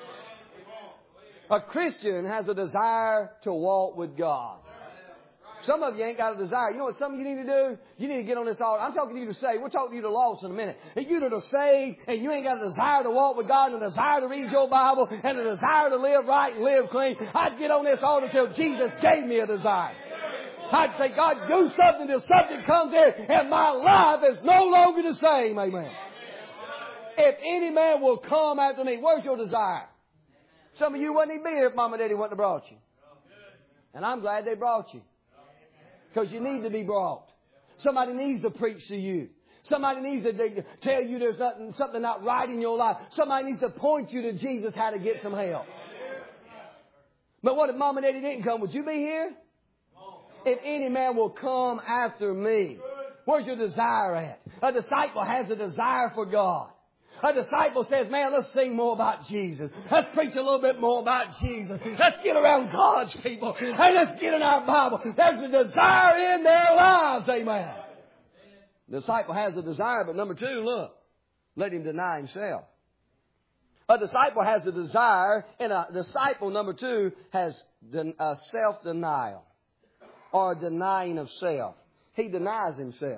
Speaker 1: A Christian has a desire to walk with God. Some of you ain't got a desire. You know what some of you need to do? You need to get on this altar. I'm talking to you to say, we're talking to you to lost in a minute. If you that are saved and you ain't got a desire to walk with God and a desire to read your Bible and a desire to live right and live clean, I'd get on this altar until Jesus gave me a desire. I'd say, God, do something till something comes in and my life is no longer the same. Amen. If any man will come after me, where's your desire? Some of you wouldn't even be here if Mama and Daddy wouldn't have brought you. And I'm glad they brought you. Because you need to be brought. Somebody needs to preach to you. Somebody needs to tell you there's something not right in your life. Somebody needs to point you to Jesus how to get some help. But what if Mom and Daddy didn't come? Would you be here? If any man will come after me. Where's your desire at? A disciple has a desire for God. A disciple says, man, let's sing more about Jesus. Let's preach a little bit more about Jesus. Let's get around God's people. And let's get in our Bible. There's a desire in their lives. Amen. The disciple has a desire, but number two, look. Let him deny himself. A disciple has a desire, and a disciple, number two, has a self-denial. Or a denying of self. He denies himself.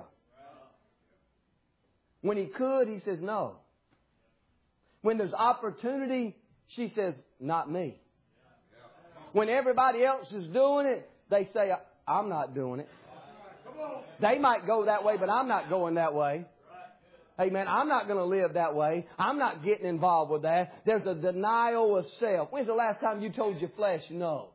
Speaker 1: When he could, he says no. When there's opportunity, she says, not me. When everybody else is doing it, they say, I'm not doing it. They might go that way, but I'm not going that way. Amen. I'm not going to live that way. I'm not getting involved with that. There's a denial of self. When's the last time you told your flesh no?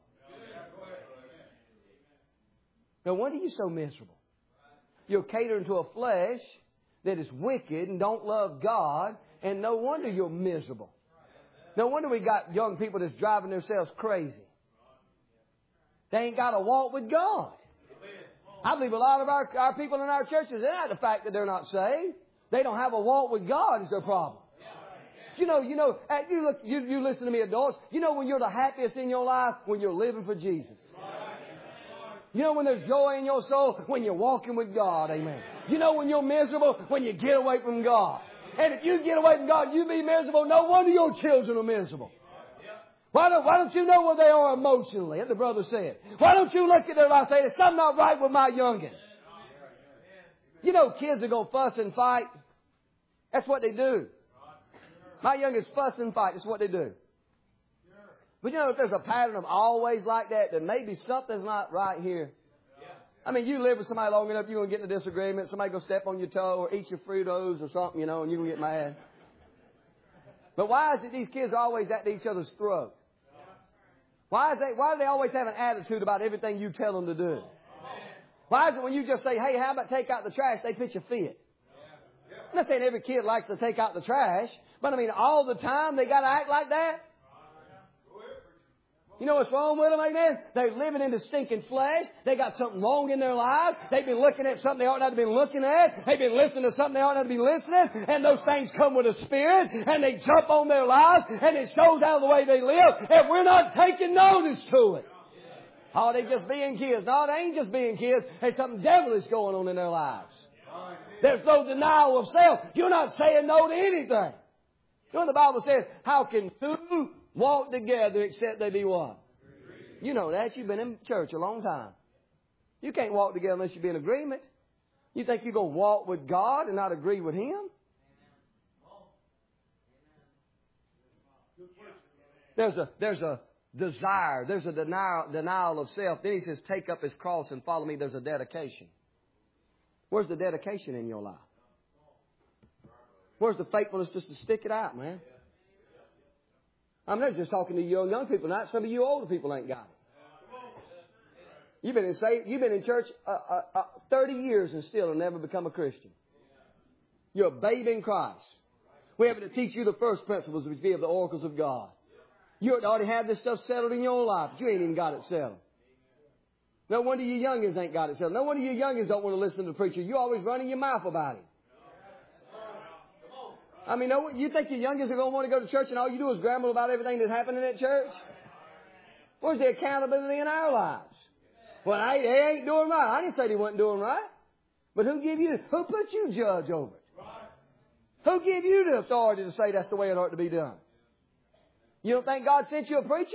Speaker 1: No wonder you're so miserable. You're catering to a flesh that is wicked and don't love God. And no wonder you're miserable. No wonder we got young people that's driving themselves crazy. They ain't got to walk with God. I believe a lot of our people in our churches, they're not the fact that they're not saved. They don't have a walk with God is their problem. You listen to me adults. You know when you're the happiest in your life? When you're living for Jesus. You know when there's joy in your soul? When you're walking with God. Amen. You know when you're miserable? When you get away from God. And if you get away from God, you be miserable. No wonder your children are miserable. Why don't you know where they are emotionally? As the brother said. Why don't you look at their life and say, there's something not right with my youngin'? You know kids are going to fuss and fight. That's what they do. My youngest fuss and fight. That's what they do. But you know, if there's a pattern of always like that, then maybe something's not right here. I mean, you live with somebody long enough, you're going to get in a disagreement. Somebody going to step on your toe or eat your Fritos or something, and you're going to get mad. But why is it these kids are always at each other's throat? Why do they always have an attitude about everything you tell them to do? Why is it when you just say, hey, how about take out the trash, they pitch a fit? I'm not saying every kid likes to take out the trash, but I mean, all the time they got to act like that? You know what's wrong with them, amen? They're living in the stinking flesh. They got something wrong in their lives. They've been looking at something they ought not to be looking at. They've been listening to something they ought not to be listening. And those things come with a spirit. And they jump on their lives. And it shows out the way they live. And we're not taking notice to it. Oh, they just being kids. No, they ain't just being kids. There's something devilish going on in their lives. There's no denial of self. You're not saying no to anything. You know the Bible says, how can two walk together except they be one? You know that. You've been in church a long time. You can't walk together unless you be in agreement. You think you're going to walk with God and not agree with Him? There's a desire. There's a denial of self. Then He says, take up His cross and follow me. There's a dedication. Where's the dedication in your life? Where's the faithfulness just to stick it out, man? I'm not just talking to you young people. Not some of you older people ain't got it. You've been in church 30 years and still have never become a Christian. You're a babe in Christ. We're able to teach you the first principles, which be of the oracles of God. You already have this stuff settled in your life. You ain't even got it settled. No wonder you youngins ain't got it settled. No wonder you youngins don't want to listen to the preacher. You're always running your mouth about it. I mean, you think your youngins are going to want to go to church and all you do is grumble about everything that's happening at church? Where's the accountability in our lives? Well, they ain't doing right. I didn't say they wasn't doing right. But who put you judge over it? Who gave you the authority to say that's the way it ought to be done? You don't think God sent you a preacher?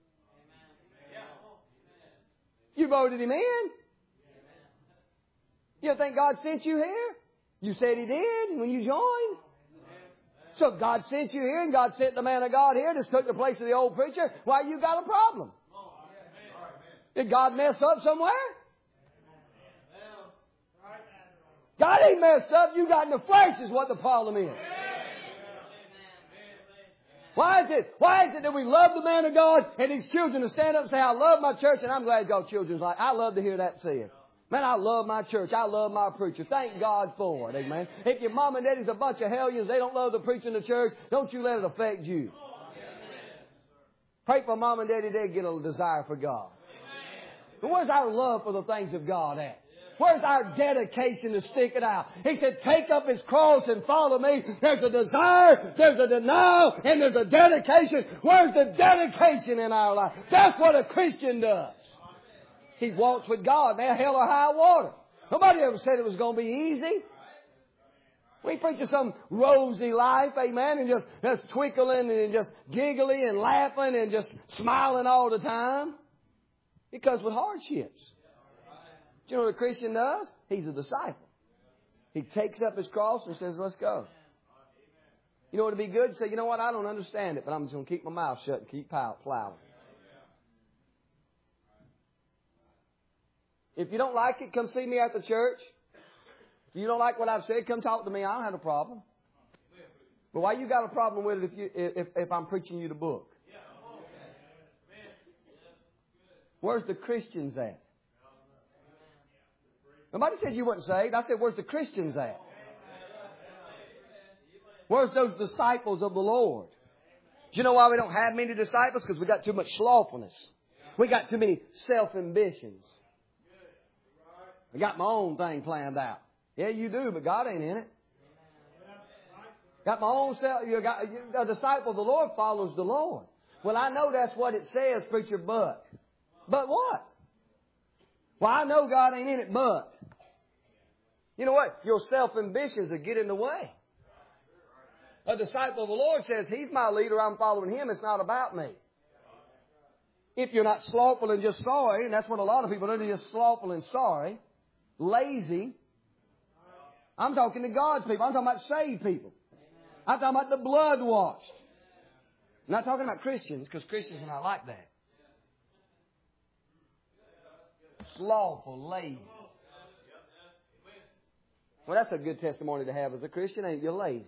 Speaker 1: You voted him in. You don't think God sent you here? You said He did when you joined. So God sent you here and God sent the man of God here. Just took the place of the old preacher. Why you got a problem? Did God mess up somewhere? God ain't messed up. You got in the flesh is what the problem is. Why is it that we love the man of God and these children to stand up and say, I love my church, and I'm glad y'all children's like, I love to hear that said. Man, I love my church. I love my preacher. Thank God for it. Amen. If your mom and daddy's a bunch of hellions, they don't love the preacher in the church, don't you let it affect you. Pray for mom and daddy, they get a desire for God. But where's our love for the things of God at? Where's our dedication to stick it out? He said, take up His cross and follow me. There's a desire, there's a denial, and there's a dedication. Where's the dedication in our life? That's what a Christian does. He walks with God. Now, hell or high water. Nobody ever said it was going to be easy. We preach some rosy life, amen, and just twinkling and just giggling and laughing and just smiling all the time. It comes with hardships. Do you know what a Christian does? He's a disciple. He takes up his cross and says, let's go. You know what would be good? Say, you know what? I don't understand it, but I'm just going to keep my mouth shut and keep plowing. If you don't like it, come see me at the church. If you don't like what I've said, come talk to me. I don't have a problem. But why you got a problem with it if I'm preaching you the book? Where's the Christians at? Nobody said you weren't saved. I said, where's the Christians at? Where's those disciples of the Lord? Do you know why we don't have many disciples? Because we got too much slothfulness. We got too many self-ambitions. I got my own thing planned out. Yeah, you do, but God ain't in it. Got my own self. A disciple of the Lord follows the Lord. Well, I know that's what it says, preacher, but. But what? Well, I know God ain't in it, but. You know what? Your self-ambitions will get in the way. A disciple of the Lord says, He's my leader, I'm following Him, it's not about me. If you're not slothful and just sorry, and that's what a lot of people are, they're just slothful and sorry, lazy. I'm talking to God's people. I'm talking about saved people. I'm talking about the blood washed. I'm not talking about Christians, because Christians are not like that. Slothful, lazy. Well, that's a good testimony to have as a Christian, ain't you? Lazy.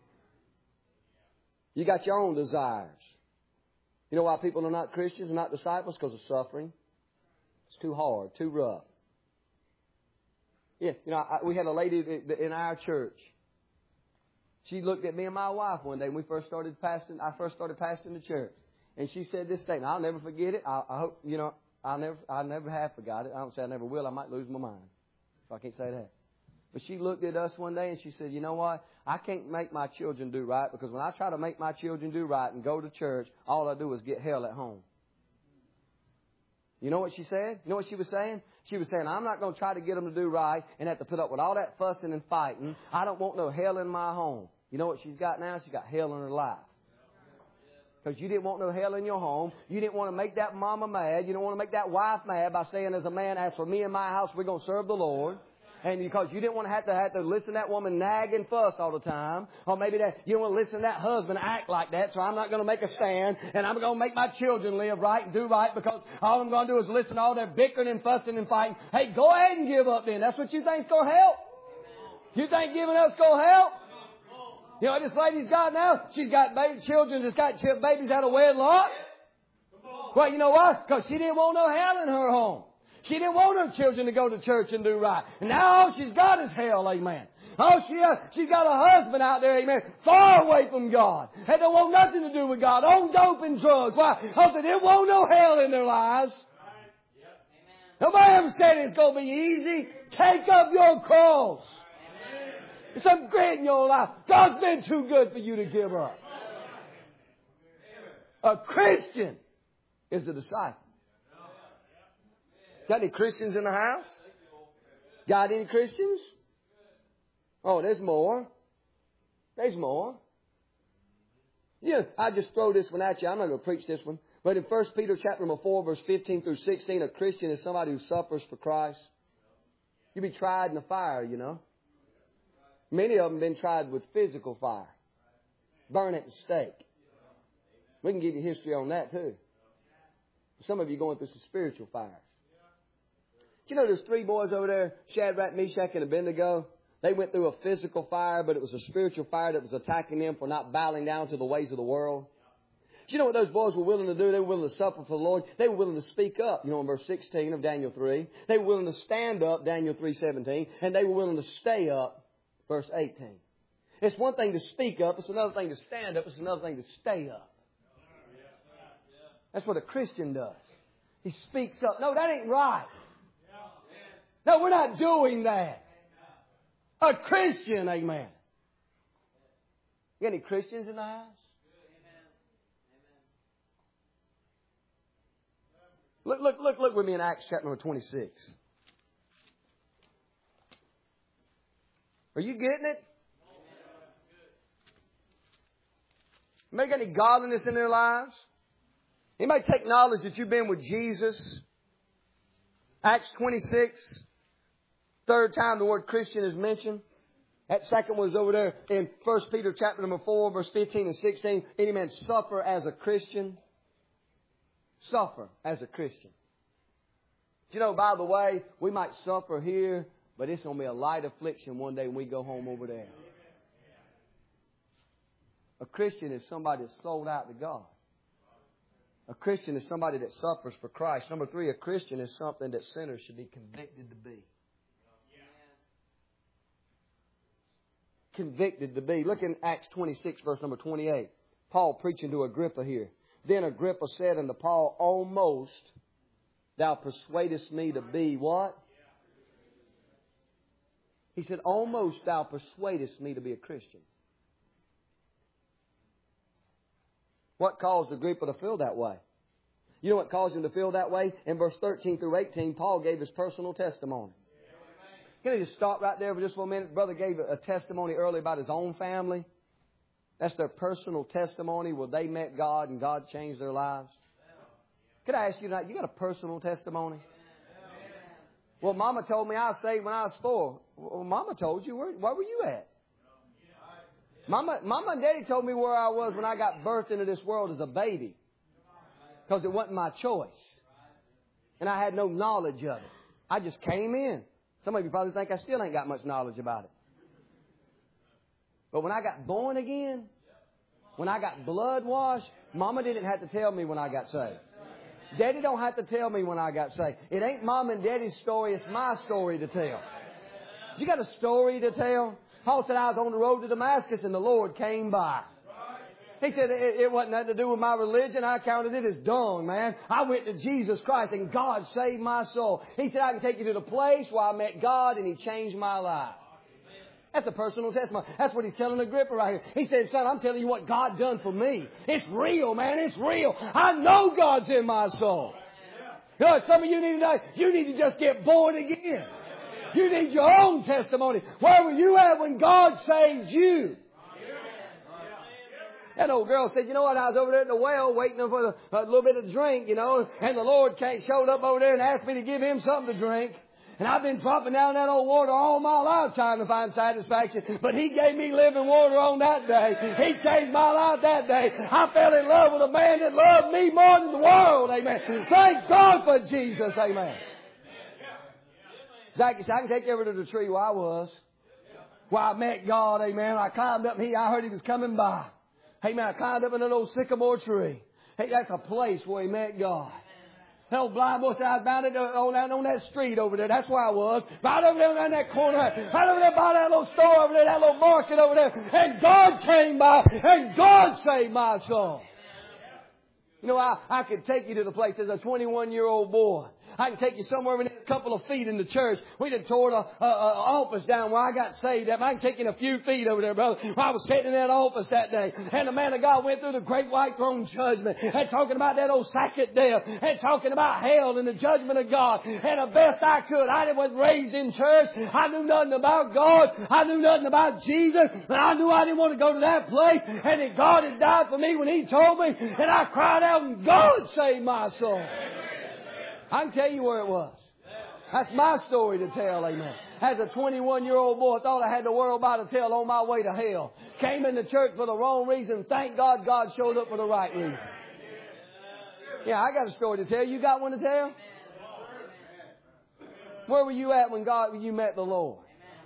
Speaker 1: You got your own desires. You know why people are not Christians and not disciples? Because of suffering. It's too hard, too rough. Yeah, you know, we had a lady in our church. She looked at me and my wife one day when I first started pastoring the church. And she said this statement. I'll never forget it. I hope, you know, I never have forgot it. I don't say I never will. I might lose my mind. So I can't say that. But she looked at us one day and she said, you know what? I can't make my children do right, because when I try to make my children do right and go to church, all I do is get hell at home. You know what she said? You know what she was saying? She was saying, I'm not going to try to get them to do right and have to put up with all that fussing and fighting. I don't want no hell in my home. You know what she's got now? She's got hell in her life. Because you didn't want no hell in your home. You didn't want to make that mama mad. You didn't want to make that wife mad by saying, as a man, as for me and my house, we're going to serve the Lord. And because you didn't want to have to listen to that woman nag and fuss all the time. Or maybe that you don't want to listen to that husband act like that. So I'm not going to make a stand. And I'm going to make my children live right and do right, because all I'm going to do is listen to all their bickering and fussing and fighting. Hey, go ahead and give up then. That's what you think's going to help? You think giving up's going to help? You know what this lady's got now? She's got children that's got babies out of wedlock. Well, you know what? Because she didn't want no hell in her home. She didn't want her children to go to church and do right. And now all she's got is hell, amen. Oh, she's got a husband out there, amen, far away from God. They don't want nothing to do with God. On dope and drugs. Why? Because they didn't want no hell in their lives. Nobody ever said it's going to be easy. Take up your cross. There's something great in your life. God's been too good for you to give up. A Christian is a disciple. Got any Christians in the house? Got any Christians? Oh, there's more. There's more. Yeah, I just throw this one at you. I'm not going to preach this one. But in 1 Peter chapter 4, verse 15 through 16, a Christian is somebody who suffers for Christ. You'll be tried in the fire, you know. Many of them have been tried with physical fire. Burn at the stake. We can give you history on that too. Some of you going through some spiritual fires. You know there's 3 boys over there, Shadrach, Meshach, and Abednego? They went through a physical fire, but it was a spiritual fire that was attacking them for not bowing down to the ways of the world. Do you know what those boys were willing to do? They were willing to suffer for the Lord. They were willing to speak up, you know, in verse 16 of Daniel 3. They were willing to stand up, Daniel 3:17. And they were willing to stay up, verse 18. It's one thing to speak up. It's another thing to stand up. It's another thing to stay up. That's what a Christian does. He speaks up. No, that ain't right. No, we're not doing that. A Christian, amen. You got any Christians in the house? Look with me in Acts chapter number 26. Are you getting it? Anybody got any godliness in their lives? Anybody take knowledge that you've been with Jesus? Acts 26. Third time the word Christian is mentioned. That second was over there in 1 Peter chapter number 4, verse 15 and 16. Any man suffer as a Christian? Suffer as a Christian. You know, by the way, we might suffer here, but it's going to be a light affliction one day when we go home over there. A Christian is somebody that's sold out to God. A Christian is somebody that suffers for Christ. Number 3, a Christian is something that sinners should be convicted to be. Convicted to be. Look in Acts 26, verse number 28. Paul preaching to Agrippa here. Then Agrippa said unto Paul, almost thou persuadest me to be what? He said, almost thou persuadest me to be a Christian. What caused Agrippa to feel that way? You know what caused him to feel that way? In verse 13 through 18, Paul gave his personal testimony. Can I just stop right there for just 1 minute? Brother gave a testimony earlier about his own family. That's their personal testimony where they met God and God changed their lives. Could I ask you tonight, you got a personal testimony? Well, Mama told me I was saved when I was 4. Well, Mama told you. Where were you at? Mama and Daddy told me where I was when I got birthed into this world as a baby. Because it wasn't my choice. And I had no knowledge of it. I just came in. Some of you probably think I still ain't got much knowledge about it. But when I got born again, when I got blood washed, Mama didn't have to tell me when I got saved. Daddy don't have to tell me when I got saved. It ain't Mom and Daddy's story, it's my story to tell. You got a story to tell? Paul said I was on the road to Damascus and the Lord came by. He said it wasn't nothing to do with my religion. I counted it as dung, man. I went to Jesus Christ and God saved my soul. He said I can take you to the place where I met God and He changed my life. That's a personal testimony. That's what he's telling Agrippa right here. He said, son, I'm telling you what God done for me. It's real, man. It's real. I know God's in my soul. You know, some of you need to know, you need to just get born again. You need your own testimony. Where were you at when God saved you? That old girl said, you know what, I was over there at the well waiting for a little bit of drink, you know, and the Lord showed up over there and asked me to give Him something to drink. And I've been dropping down that old water all my life trying to find satisfaction. But He gave me living water on that day. He changed my life that day. I fell in love with a man that loved me more than the world. Amen. Thank God for Jesus. Amen. Zacchaeus, I can take you over to the tree where I was. Where I met God. Amen. I climbed up and I heard He was coming by. Amen. I climbed up in an old sycamore tree. Hey, that's a place where He met God. That old blind boy said, I was bound on that street over there. That's where I was. Right over there around that corner. Right over there by that little store over there, that little market over there. And God came by and God saved my soul. You know, I could take you to the place as a 21-year-old boy. I can take you somewhere within a couple of feet in the church. We done tore an office down where I got saved at. I can take you in a few feet over there, brother. I was sitting in that office that day, and the man of God went through the great white throne judgment, and talking about that old second death, and talking about hell and the judgment of God. And the best I could, I wasn't raised in church. I knew nothing about God. I knew nothing about Jesus. And I knew I didn't want to go to that place. And that God had died for me when He told me. And I cried out, and God saved my soul. I can tell you where it was. That's my story to tell, amen. As a 21-year-old boy, thought I had the world by the tail on my way to hell. Came into church for the wrong reason. Thank God God showed up for the right reason. Yeah, I got a story to tell. You got one to tell? Where were you at when you met the Lord?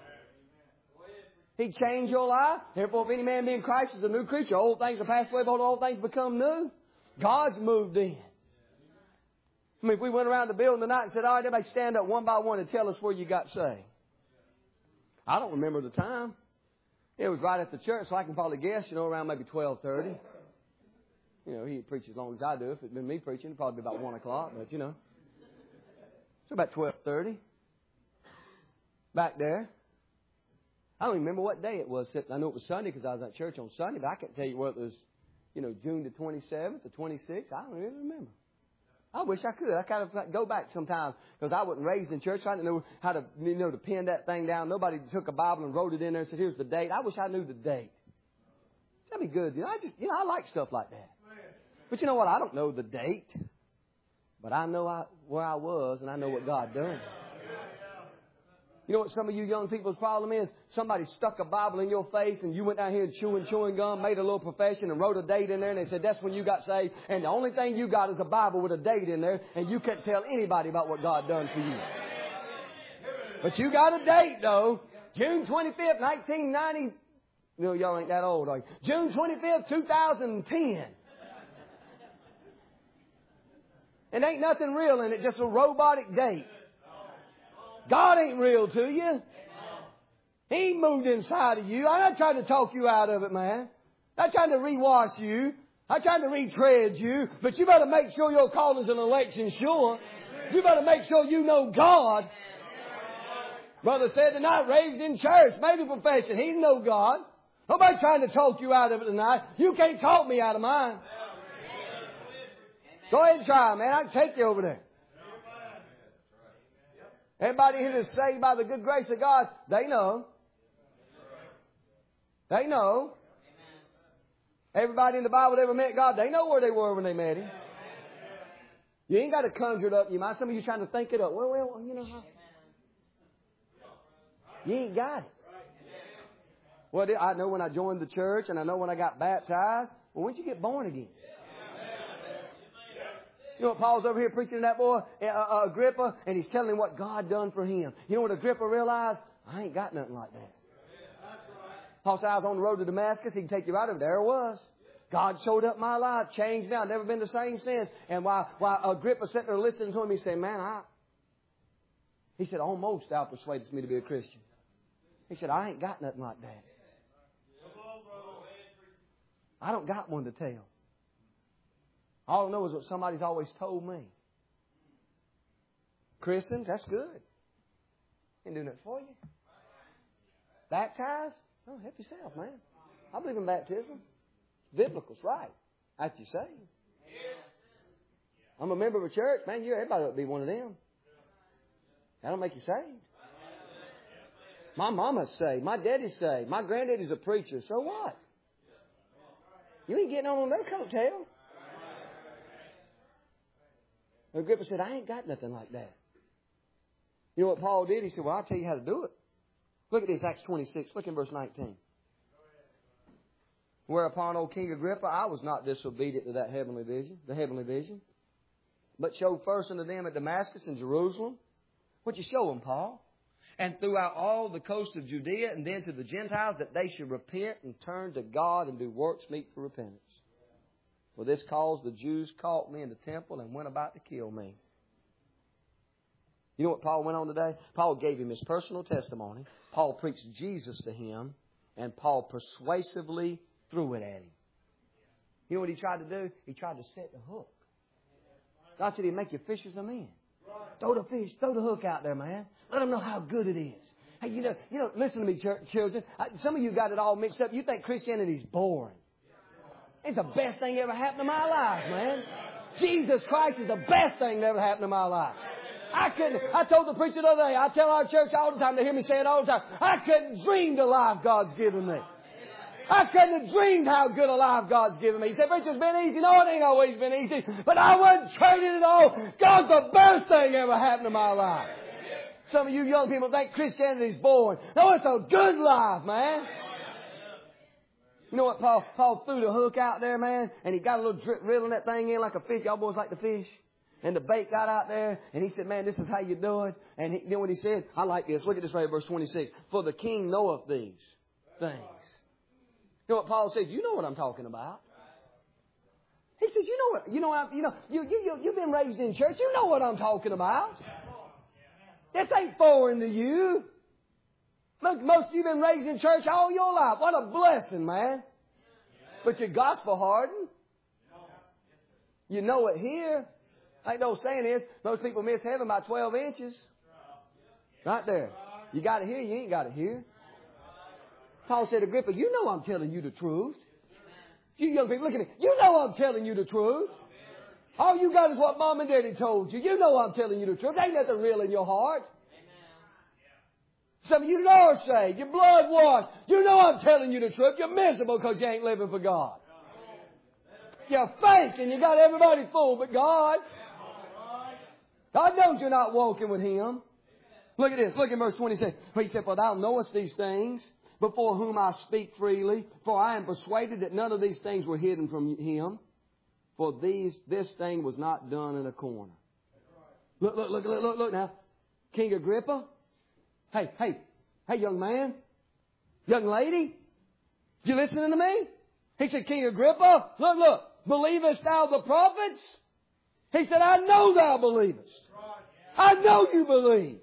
Speaker 1: He changed your life. Therefore, if any man be in Christ is a new creature. Old things are passed away, but all things become new. God's moved in. I mean, if we went around the building tonight and said, all right, everybody stand up one by one and tell us where you got saved. I don't remember the time. It was right at the church, so I can probably guess, around maybe 12:30. He preaches as long as I do. If it had been me preaching, it'd probably be about 1 o'clock, but So about 12:30. Back there. I don't even remember what day it was. I know it was Sunday because I was at church on Sunday, but I can't tell you whether it was, June the 27th, the 26th. I don't even remember. I wish I could. I kind of go back sometimes because I wasn't raised in church. I didn't know how to, to pin that thing down. Nobody took a Bible and wrote it in there and said, here's the date. I wish I knew the date. That'd be good. I like stuff like that. But you know what? I don't know the date. But I know where I was and I know what God done. You know what some of you young people's problem is? Somebody stuck a Bible in your face and you went down here and chewing gum, made a little profession and wrote a date in there and they said that's when you got saved. And the only thing you got is a Bible with a date in there and you can't tell anybody about what God done for you. But you got a date though. June 25th, 1990. Y'all ain't that old, are you? June 25th, 2010. And ain't nothing real in it, just a robotic date. God ain't real to you. He moved inside of you. I'm not trying to talk you out of it, man. I'm not trying to rewash you. I'm trying to retread you. But you better make sure your call is an election sure. You better make sure you know God. Brother said tonight, raised in church, made a profession. He know God. Nobody trying to talk you out of it tonight. You can't talk me out of mine. Go ahead and try, man. I can take you over there. Everybody here is saved by the good grace of God. They know. They know. Everybody in the Bible that ever met God, they know where they were when they met Him. You ain't got to conjure it up in your mind. Some of you trying to think it up. Well, how. You ain't got it. Well, I know when I joined the church and I know when I got baptized. Well, when did you get born again? You know what Paul's over here preaching to that boy, Agrippa, and he's telling him what God done for him. You know what Agrippa realized? I ain't got nothing like that. Paul said, I was on the road to Damascus. He can take you out of it. There it was. God showed up in my life, changed me. I've never been the same since. And while Agrippa sat there listening to him, he said, he said, almost thou persuadest me to be a Christian. He said, I ain't got nothing like that. I don't got one to tell. All I know is what somebody's always told me. Christian, that's good. Ain't doing it for you. Baptized? Oh, help yourself, man. I believe in baptism. Biblical's right. After you saved. I'm a member of a church. Man, everybody ought to be one of them. That don't make you saved. My mama's saved. My daddy's saved. My granddaddy's a preacher. So what? You ain't getting on their coattail. Agrippa said, I ain't got nothing like that. You know what Paul did? He said, well, I'll tell you how to do it. Look at this, Acts 26. Look in verse 19. Whereupon, O King Agrippa, I was not disobedient to that heavenly vision, but showed first unto them at Damascus and Jerusalem. What'd you show them, Paul? And throughout all the coast of Judea and then to the Gentiles, that they should repent and turn to God and do works meet for repentance. For this cause the Jews caught me in the temple and went about to kill me. You know what Paul went on today? Paul gave him his personal testimony. Paul preached Jesus to him. And Paul persuasively threw it at him. You know what he tried to do? He tried to set the hook. God said He'd make you fishers of men. Throw the fish, throw the hook out there, man. Let them know how good it is. Hey, you know, listen to me, children. Some of you got it all mixed up. You think Christianity's boring. It's the best thing ever happened to my life, man. Jesus Christ is the best thing that ever happened to my life. I told the preacher the other day, I tell our church all the time, they hear me say it all the time, I couldn't dream the life God's given me. I couldn't have dreamed how good a life God's given me. He said, Preacher, it's been easy. No, it ain't always been easy. But I wouldn't trade it at all. God's the best thing ever happened to my life. Some of you young people think Christianity's boring. No, it's a good life, man. You know what Paul threw the hook out there, man? And he got a little reeling that thing in like a fish. Y'all boys like the fish? And the bait got out there. And he said, man, this is how you do it. And you know what he said? I like this. Look at this right, verse 26. For the king knoweth these things. You know what Paul said? You know what I'm talking about. He said, you've been raised in church. You know what I'm talking about. This ain't foreign to you. Most of you have been raised in church all your life. What a blessing, man. But you're gospel hardened. You know it here. Like the old saying is, most people miss heaven by 12 inches. Right there. You got it here, you ain't got it here. Paul said, Agrippa, you know I'm telling you the truth. You young people, look at me. You know I'm telling you the truth. All you got is what mom and daddy told you. You know I'm telling you the truth. There ain't nothing real in your heart. Some of you are saved. Your blood washed. You know I'm telling you the truth. You're miserable because you ain't living for God. You're fake and you got everybody fooled but God. God knows you're not walking with Him. Look at this. Look at verse 26. He said, For thou knowest these things, before whom I speak freely. For I am persuaded that none of these things were hidden from Him. For this thing was not done in a corner. Look now. King Agrippa. Hey, young man. Young lady. You listening to me? He said, King Agrippa, look. Believest thou the prophets? He said, I know thou believest. I know you believe.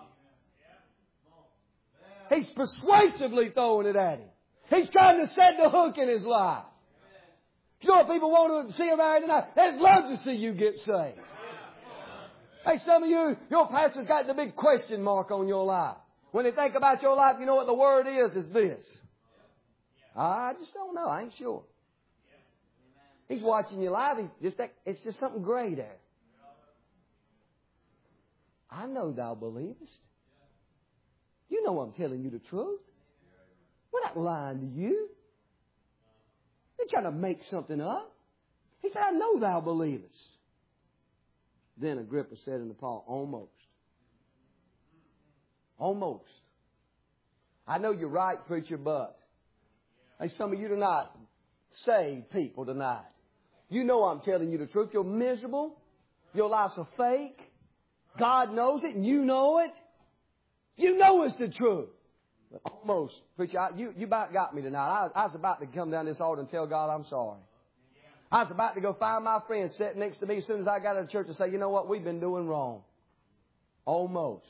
Speaker 1: He's persuasively throwing it at him. He's trying to set the hook in his life. You know what people want to see around tonight? They'd love to see you get saved. Hey, some of you, your pastor's got the big question mark on your life. When they think about your life, you know what the word is this. I just don't know. I ain't sure. He's watching your life. It's just something gray there. I know thou believest. You know I'm telling you the truth. We're not lying to you. They're trying to make something up. He said, I know thou believest. Then Agrippa said unto Paul, Almost. I know you're right, preacher, but hey, some of you tonight, saved people tonight. You know I'm telling you the truth. You're miserable. Your life's a fake. God knows it and you know it. You know it's the truth. But almost. Preacher, you about got me tonight. I was about to come down this altar and tell God I'm sorry. I was about to go find my friend sitting next to me as soon as I got out of church and say, you know what, we've been doing wrong. Almost.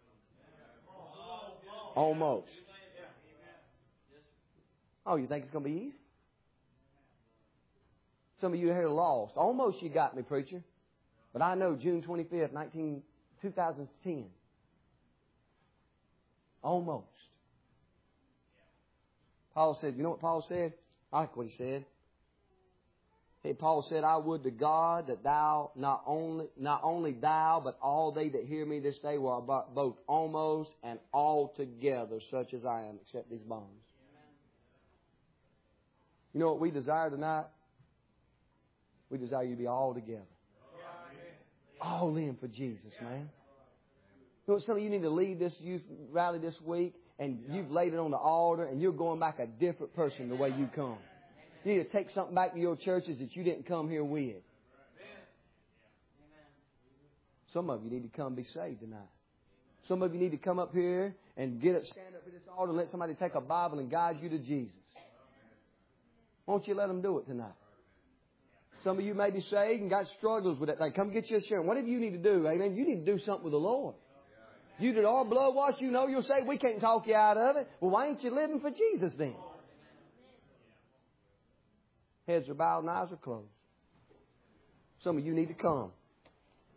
Speaker 1: Oh, you think it's going to be easy? Some of you here are lost. Almost you got me, preacher. But I know June 25th, 2010. Almost. Paul said, you know what Paul said? I like what he said. Hey, Paul said, I would to God that thou, not only thou, but all they that hear me this day were both almost and altogether such as I am, except these bones. You know what we desire tonight? We desire you to be all together. All in for Jesus, man. You know what, some of you need to leave this youth rally this week and you've laid it on the altar and you're going back a different person the way you come. You need to take something back to your churches that you didn't come here with. Some of you need to come be saved tonight. Some of you need to come up here and stand up at this altar and let somebody take a Bible and guide you to Jesus. Won't you let them do it tonight? Some of you may be saved and got struggles with that thing. Come get your assurance. Whatever you need to do, amen, you need to do something with the Lord. You did all blood wash, you know you're saved. We can't talk you out of it. Well, why ain't you living for Jesus then? Heads are bowed and eyes are closed. Some of you need to come.